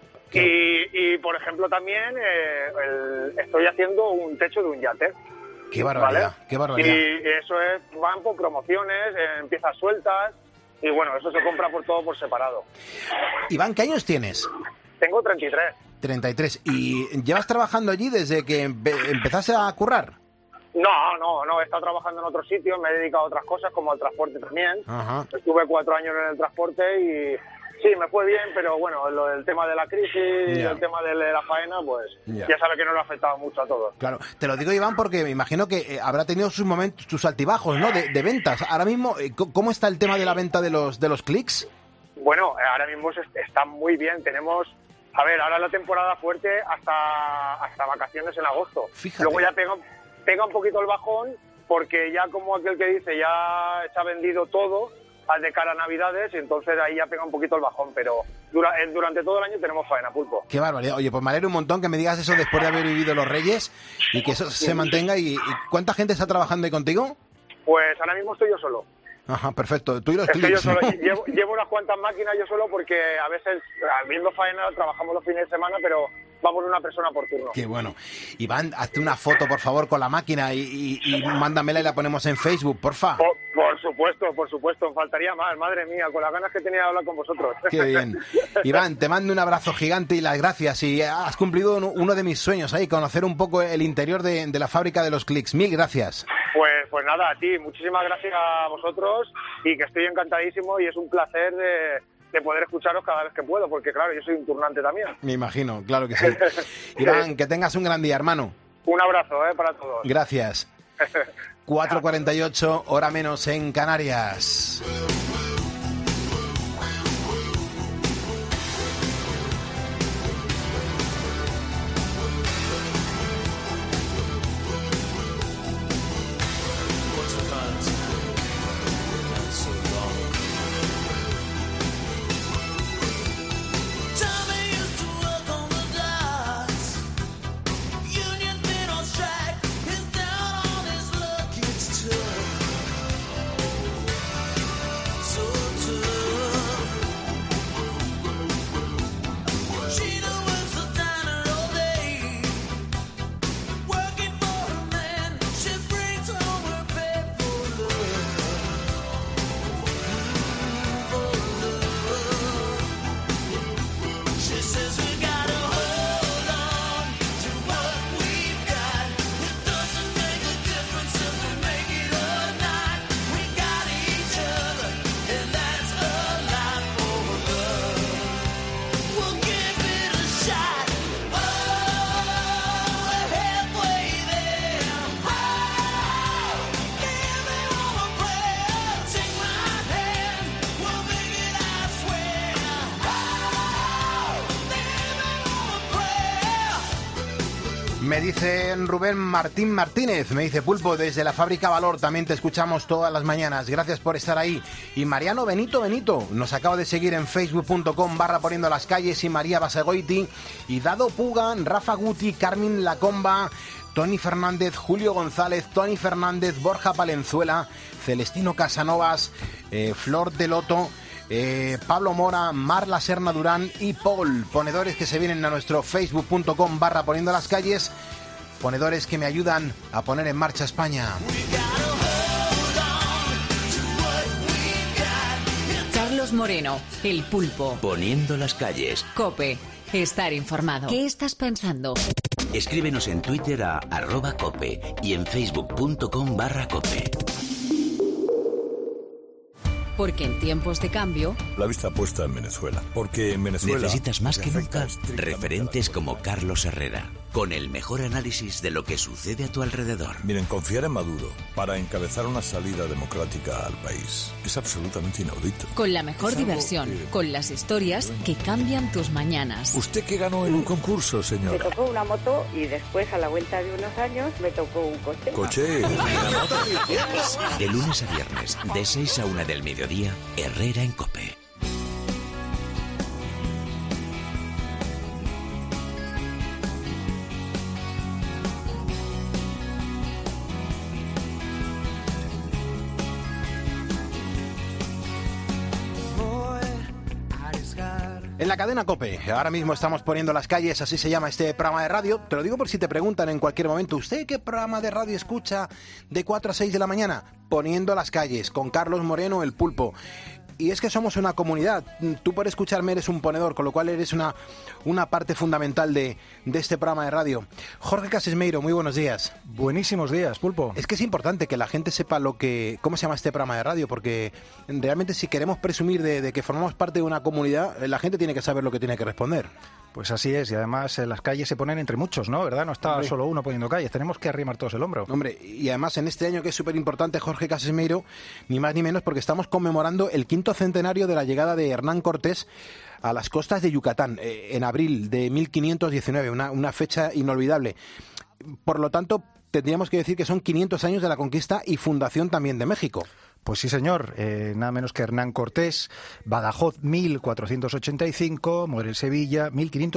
M: Y por ejemplo también estoy haciendo un techo de un yate.
A: ¡Qué barbaridad!
M: ¿Vale?
A: ¡Qué barbaridad!
M: Y eso van por promociones, en piezas sueltas, y bueno, eso se compra por separado.
A: Iván, ¿qué años tienes?
M: Tengo 33.
A: 33. ¿Y llevas trabajando allí desde que empezaste a currar?
M: No, he estado trabajando en otros sitios, me he dedicado a otras cosas, como al transporte también. Estuve 4 años en el transporte Sí, me fue bien, pero bueno, el tema de la crisis, el tema de la faena, pues ya sabe que no lo ha afectado mucho a todos.
A: Claro, te lo digo, Iván, porque me imagino que habrá tenido sus momentos, sus altibajos, ¿no? De ventas. Ahora mismo, ¿cómo está el tema de la venta de los clics?
M: Bueno, ahora mismo está muy bien. Tenemos, a ver, ahora la temporada fuerte hasta vacaciones en agosto.
A: Fíjate.
M: Luego ya pega un poquito el bajón, porque ya como aquel que dice, ya se ha vendido todo de cara a Navidades, y entonces ahí ya pega un poquito el bajón, pero durante todo el año tenemos faena, Pulpo.
A: Qué barbaridad. Oye, pues me alegro un montón que me digas eso después de haber vivido los Reyes y que eso se mantenga. ¿Y cuánta gente está trabajando ahí contigo?
M: Pues ahora mismo estoy yo solo.
A: Ajá, perfecto. Tú y los
M: clics.
A: Estoy yo
M: solo. Llevo unas cuantas máquinas yo solo, porque a veces, viendo faena, trabajamos los fines de semana, pero vamos una persona por turno.
A: Qué bueno. Iván, hazte una foto, por favor, con la máquina y mándamela y la ponemos en Facebook, porfa.
M: Por supuesto, faltaría más, madre mía, con las ganas que tenía de hablar con vosotros.
A: Qué bien. Iván, te mando un abrazo gigante y las gracias, y has cumplido uno de mis sueños ahí, conocer un poco el interior de la fábrica de los clics. Mil gracias.
M: Pues nada, a ti, muchísimas gracias a vosotros, y que estoy encantadísimo, y es un placer de poder escucharos cada vez que puedo, porque claro, yo soy un turnante también.
A: Me imagino, claro que sí. Iván, que tengas un gran día, hermano.
M: Un abrazo, para todos.
A: Gracias. 4:48, hora menos en Canarias. Me dice Rubén Martín Martínez, me dice Pulpo, desde la fábrica Valor también te escuchamos todas las mañanas, gracias por estar ahí. Y Mariano Benito nos acaba de seguir en facebook.com/poniendo las calles, y María Basegoiti, y Dado Puga, Rafa Guti, Carmen Lacomba, Tony Fernández, Julio González, Tony Fernández, Borja Palenzuela, Celestino Casanovas, Flor de Loto, Pablo Mora, Marla Serna Durán y Paul, ponedores que se vienen a nuestro facebook.com/poniendo las calles, ponedores que me ayudan a poner en marcha España.
B: Carlos Moreno, El Pulpo.
H: Poniendo las calles.
B: COPE, estar informado. ¿Qué estás pensando?
H: Escríbenos en Twitter a @cope y en facebook.com/cope.
B: Porque en tiempos de cambio...
N: La vista puesta en Venezuela. Porque en Venezuela...
H: Necesitas más que nunca referentes como Carlos Herrera, con el mejor análisis de lo que sucede a tu alrededor.
N: Miren, confiar en Maduro para encabezar una salida democrática al país es absolutamente inaudito.
B: Con la mejor diversión, con las historias que cambian tus mañanas.
N: ¿Usted qué ganó en un concurso, señor?
O: Me tocó una moto y después, a la vuelta de unos años, me tocó un coche.
N: ¿Coche?
H: De lunes a viernes, de 6 a 1 del mediodía, Herrera en COPE.
A: En la cadena COPE, ahora mismo estamos poniendo las calles, así se llama este programa de radio. Te lo digo por si te preguntan en cualquier momento, ¿usted qué programa de radio escucha de 4 a 6 de la mañana? Poniendo las calles, con Carlos Moreno, El Pulpo. Y es que somos una comunidad. Tú por escucharme eres un ponedor, con lo cual eres una parte fundamental de este programa de radio. Jorge Casesmeiro, muy buenos días.
P: Buenísimos días, Pulpo.
A: Es que es importante que la gente sepa cómo se llama este programa de radio, porque realmente si queremos presumir de que formamos parte de una comunidad, la gente tiene que saber lo que tiene que responder.
P: Pues así es, y además las calles se ponen entre muchos, ¿no? ¿Verdad? No está solo uno poniendo calles, tenemos que arrimar todos el hombro.
A: Hombre, y además en este año que es súper importante, Jorge Casesmeiro, ni más ni menos porque estamos conmemorando el 5º centenario de la llegada de Hernán Cortés a las costas de Yucatán, en abril de 1519, una fecha inolvidable. Por lo tanto, tendríamos que decir que son 500 años de la conquista y fundación también de México.
P: Pues sí, señor, nada menos que Hernán Cortés, Badajoz 1485, muere en Sevilla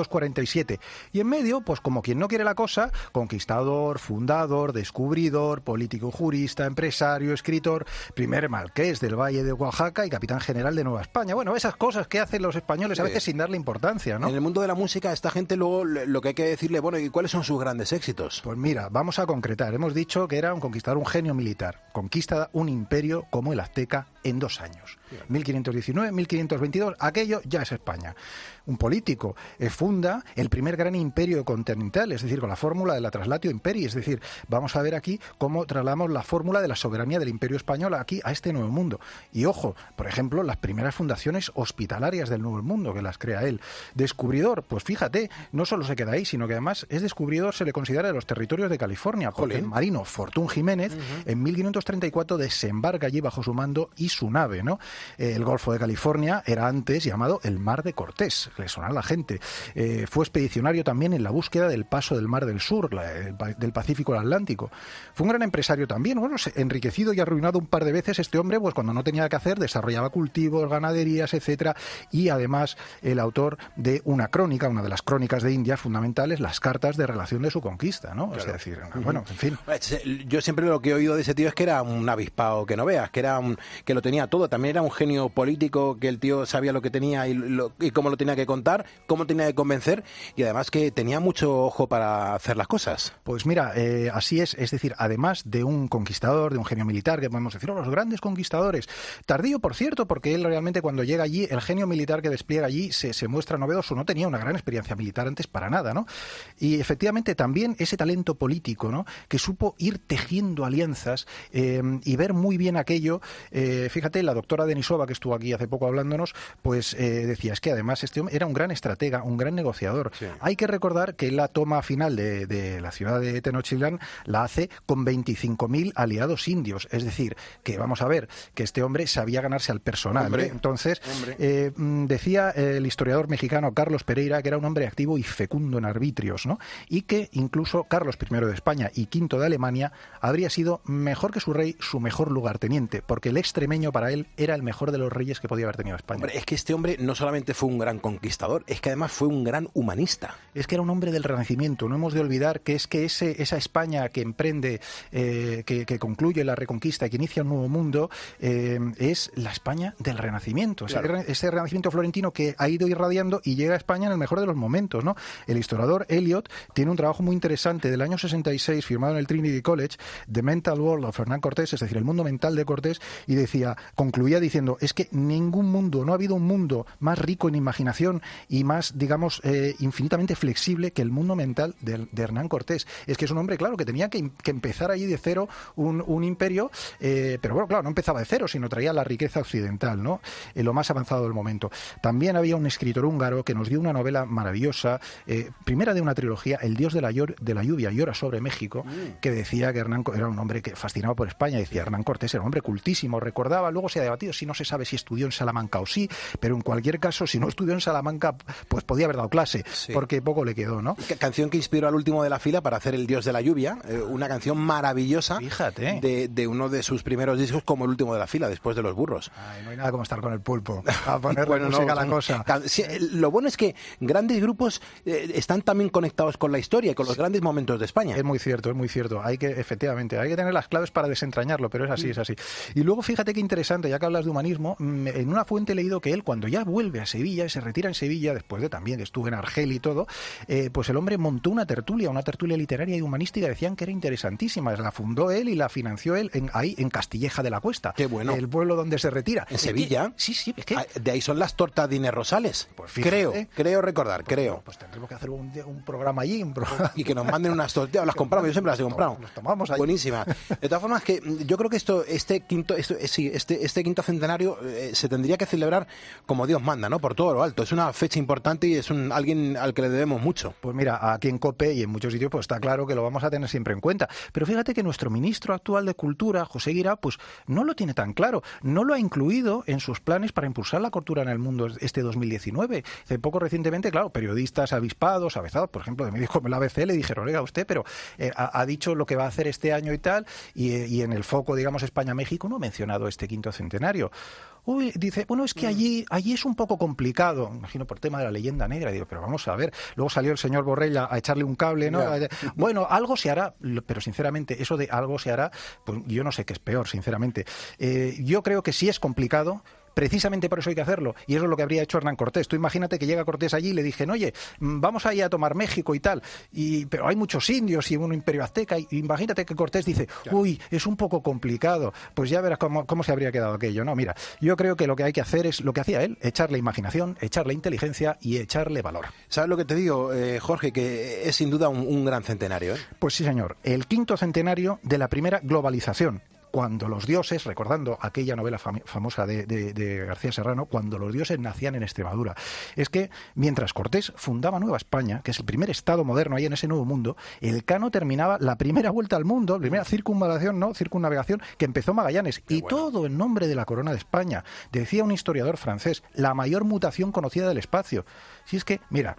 P: 1547. Y en medio, pues como quien no quiere la cosa, conquistador, fundador, descubridor, político, jurista, empresario, escritor, primer marqués del Valle de Oaxaca y capitán general de Nueva España. Bueno, esas cosas que hacen los españoles a veces sin darle importancia, ¿no?
A: En el mundo de la música, esta gente luego lo que hay que decirle, bueno, ¿y cuáles son sus grandes éxitos?
P: Pues mira, vamos a concretar. Hemos dicho que era un conquistador, un genio militar. Conquista un imperio como el azteca en 2 años. 1519, 1522, aquello ya es España. Un político funda el primer gran imperio continental, es decir, con la fórmula de la Traslatio Imperii, es decir, vamos a ver aquí cómo trasladamos la fórmula de la soberanía del imperio español aquí a este nuevo mundo. Y ojo, por ejemplo, las primeras fundaciones hospitalarias del nuevo mundo, que las crea él. Descubridor, pues fíjate, no solo se queda ahí, sino que además es descubridor, se le considera de los territorios de California, porque el marino Fortún Jiménez en 1534 desembarca allí bajo su mando y su nave, ¿no? El Golfo de California era antes llamado el Mar de Cortés, le sonará a la gente. Fue expedicionario también en la búsqueda del paso del Mar del Sur, del Pacífico al Atlántico. Fue un gran empresario también, bueno, enriquecido y arruinado un par de veces este hombre, pues cuando no tenía que hacer, desarrollaba cultivos, ganaderías, etcétera, y además el autor de una crónica, una de las crónicas de India fundamentales, las cartas de relación de su conquista, ¿no? Claro. Es decir, bueno, en fin.
A: Yo siempre lo que he oído de ese tío es que era un avispado que no veas, que lo tenía todo. También era un genio político, que el tío sabía lo que tenía y cómo lo tenía que contar, cómo tenía que convencer, y además que tenía mucho ojo para hacer las cosas.
P: Pues mira, así es decir, además de un conquistador, de un genio militar, que podemos decir, los grandes conquistadores. Tardío, por cierto, porque él realmente cuando llega allí, el genio militar que despliega allí se muestra novedoso, no tenía una gran experiencia militar antes para nada, ¿no? Y efectivamente también ese talento político, ¿no? Que supo ir tejiendo alianzas y ver muy bien aquello. Fíjate, la doctora Denisova, que estuvo aquí hace poco hablándonos, pues decía, es que además este hombre era un gran estratega, un gran negociador. Sí. Hay que recordar que la toma final de la ciudad de Tenochtitlán la hace con 25.000 aliados indios, es decir, que vamos a ver, que este hombre sabía ganarse al personal. Entonces, decía el historiador mexicano Carlos Pereira que era un hombre activo y fecundo en arbitrios, ¿no? Y que incluso Carlos I de España y V de Alemania habría sido mejor que su rey, su mejor lugarteniente, porque el extremeño para él era el mejor de los reyes que podía haber tenido España.
A: Hombre, es que este hombre no solamente fue un gran conquistador, es que además fue un gran humanista.
P: Es que era un hombre del Renacimiento. No hemos de olvidar que es que esa España que emprende, que concluye la Reconquista, que inicia un nuevo mundo, es la España del Renacimiento. Claro. Ese Renacimiento florentino que ha ido irradiando y llega a España en el mejor de los momentos, ¿no? El historiador Eliot tiene un trabajo muy interesante del año 66, firmado en el Trinity College, The Mental World of Hernán Cortés, es decir, el mundo mental de Cortés, y concluía diciendo, es que ningún mundo, no ha habido un mundo más rico en imaginación y más, digamos, infinitamente flexible que el mundo mental de Hernán Cortés. Es que es un hombre, claro, que tenía que empezar allí de cero un imperio, pero bueno, claro, no empezaba de cero, sino traía la riqueza occidental, ¿no? Lo más avanzado del momento. También había un escritor húngaro que nos dio una novela maravillosa, primera de una trilogía, El dios de la lluvia llora sobre México, que decía que Hernán era un hombre que fascinaba por España, decía Hernán Cortés era un hombre cultísimo, recordaba, luego se ha debatido si no se sabe si estudió en Salamanca o sí, pero en cualquier caso, si no estudió en Salamanca, pues podía haber dado clase, porque poco le quedó, ¿no?
A: Canción que inspiró al último de la fila para hacer El dios de la lluvia, una canción maravillosa.
P: Fíjate.
A: De uno de sus primeros discos como El último de la fila, después de Los burros.
P: Ay, no hay nada como estar con el pulpo, a ponerle música a la cosa.
A: Lo bueno es que grandes grupos están también conectados con la historia y con los grandes momentos de España.
P: Es muy cierto, es muy cierto. Efectivamente, hay que tener las claves para desentrañarlo, pero es así, es así. Y luego fíjate qué interesante, ya que hablas de humanismo, en una fuente he leído que él, cuando ya vuelve a Sevilla, se retira en Sevilla, después de también que estuvo en Argel y todo, pues el hombre montó una tertulia literaria y humanística, decían que era interesantísima, la fundó él y la financió él ahí en Castilleja de la Cuesta.
A: Qué bueno.
P: El pueblo donde se retira.
A: ¿En Sevilla?
P: Sí, es que...
A: De ahí son las tortas de Inés Rosales.
P: Pues fíjate,
A: creo recordar.
P: Pues tendremos que hacer un programa allí.
A: Y que nos manden unas tortillas, las compramos, yo siempre las he comprado.
P: Las tomamos ahí.
A: Buenísima. De todas formas, que yo creo que este quinto centenario se tendría que celebrar como Dios manda, ¿no? Por todo lo alto. Es una fecha importante y es alguien al que le debemos mucho.
P: Pues mira, aquí en COPE y en muchos sitios pues está claro que lo vamos a tener siempre en cuenta. Pero fíjate que nuestro ministro actual de Cultura, José Guirá, pues no lo tiene tan claro. No lo ha incluido en sus planes para impulsar la cultura en el mundo este 2019. Hace poco recientemente, claro, periodistas avispados, avezados, por ejemplo, de medios como el ABC, le dijeron, oiga, usted, pero ha dicho lo que va a hacer este año y tal, y en el foco, digamos, España-México no ha mencionado este quinto centenario. Dice, bueno, es que allí es un poco complicado, imagino por tema de la leyenda negra. Digo, pero vamos a ver. Luego salió el señor Borrell a echarle un cable, ¿no? Yeah. Bueno, algo se hará, pero sinceramente, eso de algo se hará, pues yo no sé qué es peor, sinceramente. Yo creo que sí es complicado. Precisamente por eso hay que hacerlo, y eso es lo que habría hecho Hernán Cortés. Tú imagínate que llega Cortés allí y le dije, oye, vamos ahí a tomar México y tal, pero hay muchos indios y un imperio azteca, y imagínate que Cortés dice, uy, es un poco complicado, pues ya verás cómo se habría quedado aquello. No, mira, yo creo que lo que hay que hacer es lo que hacía él, echarle imaginación, echarle inteligencia y echarle valor.
A: ¿Sabes lo que te digo, Jorge? Que es sin duda un gran centenario, ¿eh?
P: Pues sí, señor, el quinto centenario de la primera globalización. Cuando los dioses, recordando aquella novela famosa de García Serrano, cuando los dioses nacían en Extremadura. Es que mientras Cortés fundaba Nueva España, que es el primer estado moderno ahí en ese nuevo mundo, Elcano terminaba la primera vuelta al mundo, la primera circunnavegación que empezó Magallanes. Qué y bueno. Todo en nombre de la corona de España. Decía un historiador francés, la mayor mutación conocida del espacio. Si es que, mira...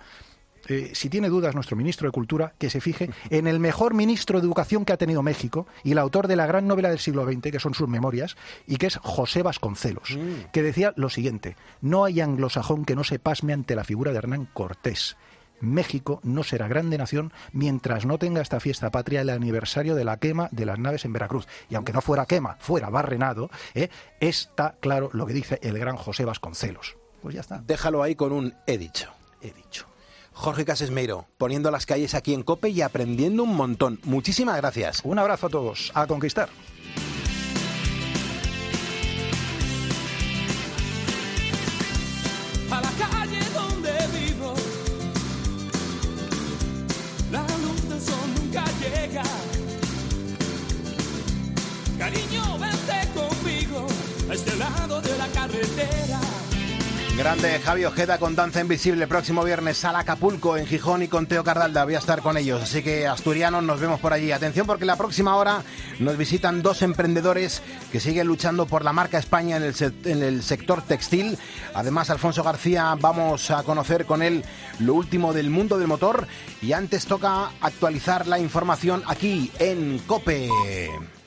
P: si tiene dudas nuestro ministro de Cultura, que se fije en el mejor ministro de Educación que ha tenido México y el autor de la gran novela del siglo XX, que son sus memorias, y que es José Vasconcelos, que decía lo siguiente: no hay anglosajón que no se pasme ante la figura de Hernán Cortés. México no será grande nación mientras no tenga esta fiesta patria el aniversario de la quema de las naves en Veracruz. Y aunque no fuera quema, fuera barrenado, está claro lo que dice el gran José Vasconcelos. Pues ya está.
A: Déjalo ahí con un he dicho.
P: He dicho.
A: Jorge Casesmeiro, poniendo las calles aquí en COPE y aprendiendo un montón. Muchísimas gracias.
P: Un abrazo a todos. A conquistar.
I: A la calle donde vivo, la luz del sol nunca llega. Cariño, vente conmigo a este lado de la carretera.
A: Grande Javi Ojeda con Danza Invisible. Próximo viernes sale a Acapulco, en Gijón, y con Teo Cardalda. Voy a estar con ellos, así que asturianos, nos vemos por allí. Atención, porque la próxima hora nos visitan dos emprendedores que siguen luchando por la marca España en el sector textil. Además, Alfonso García, vamos a conocer con él lo último del mundo del motor. Y antes toca actualizar la información aquí en COPE.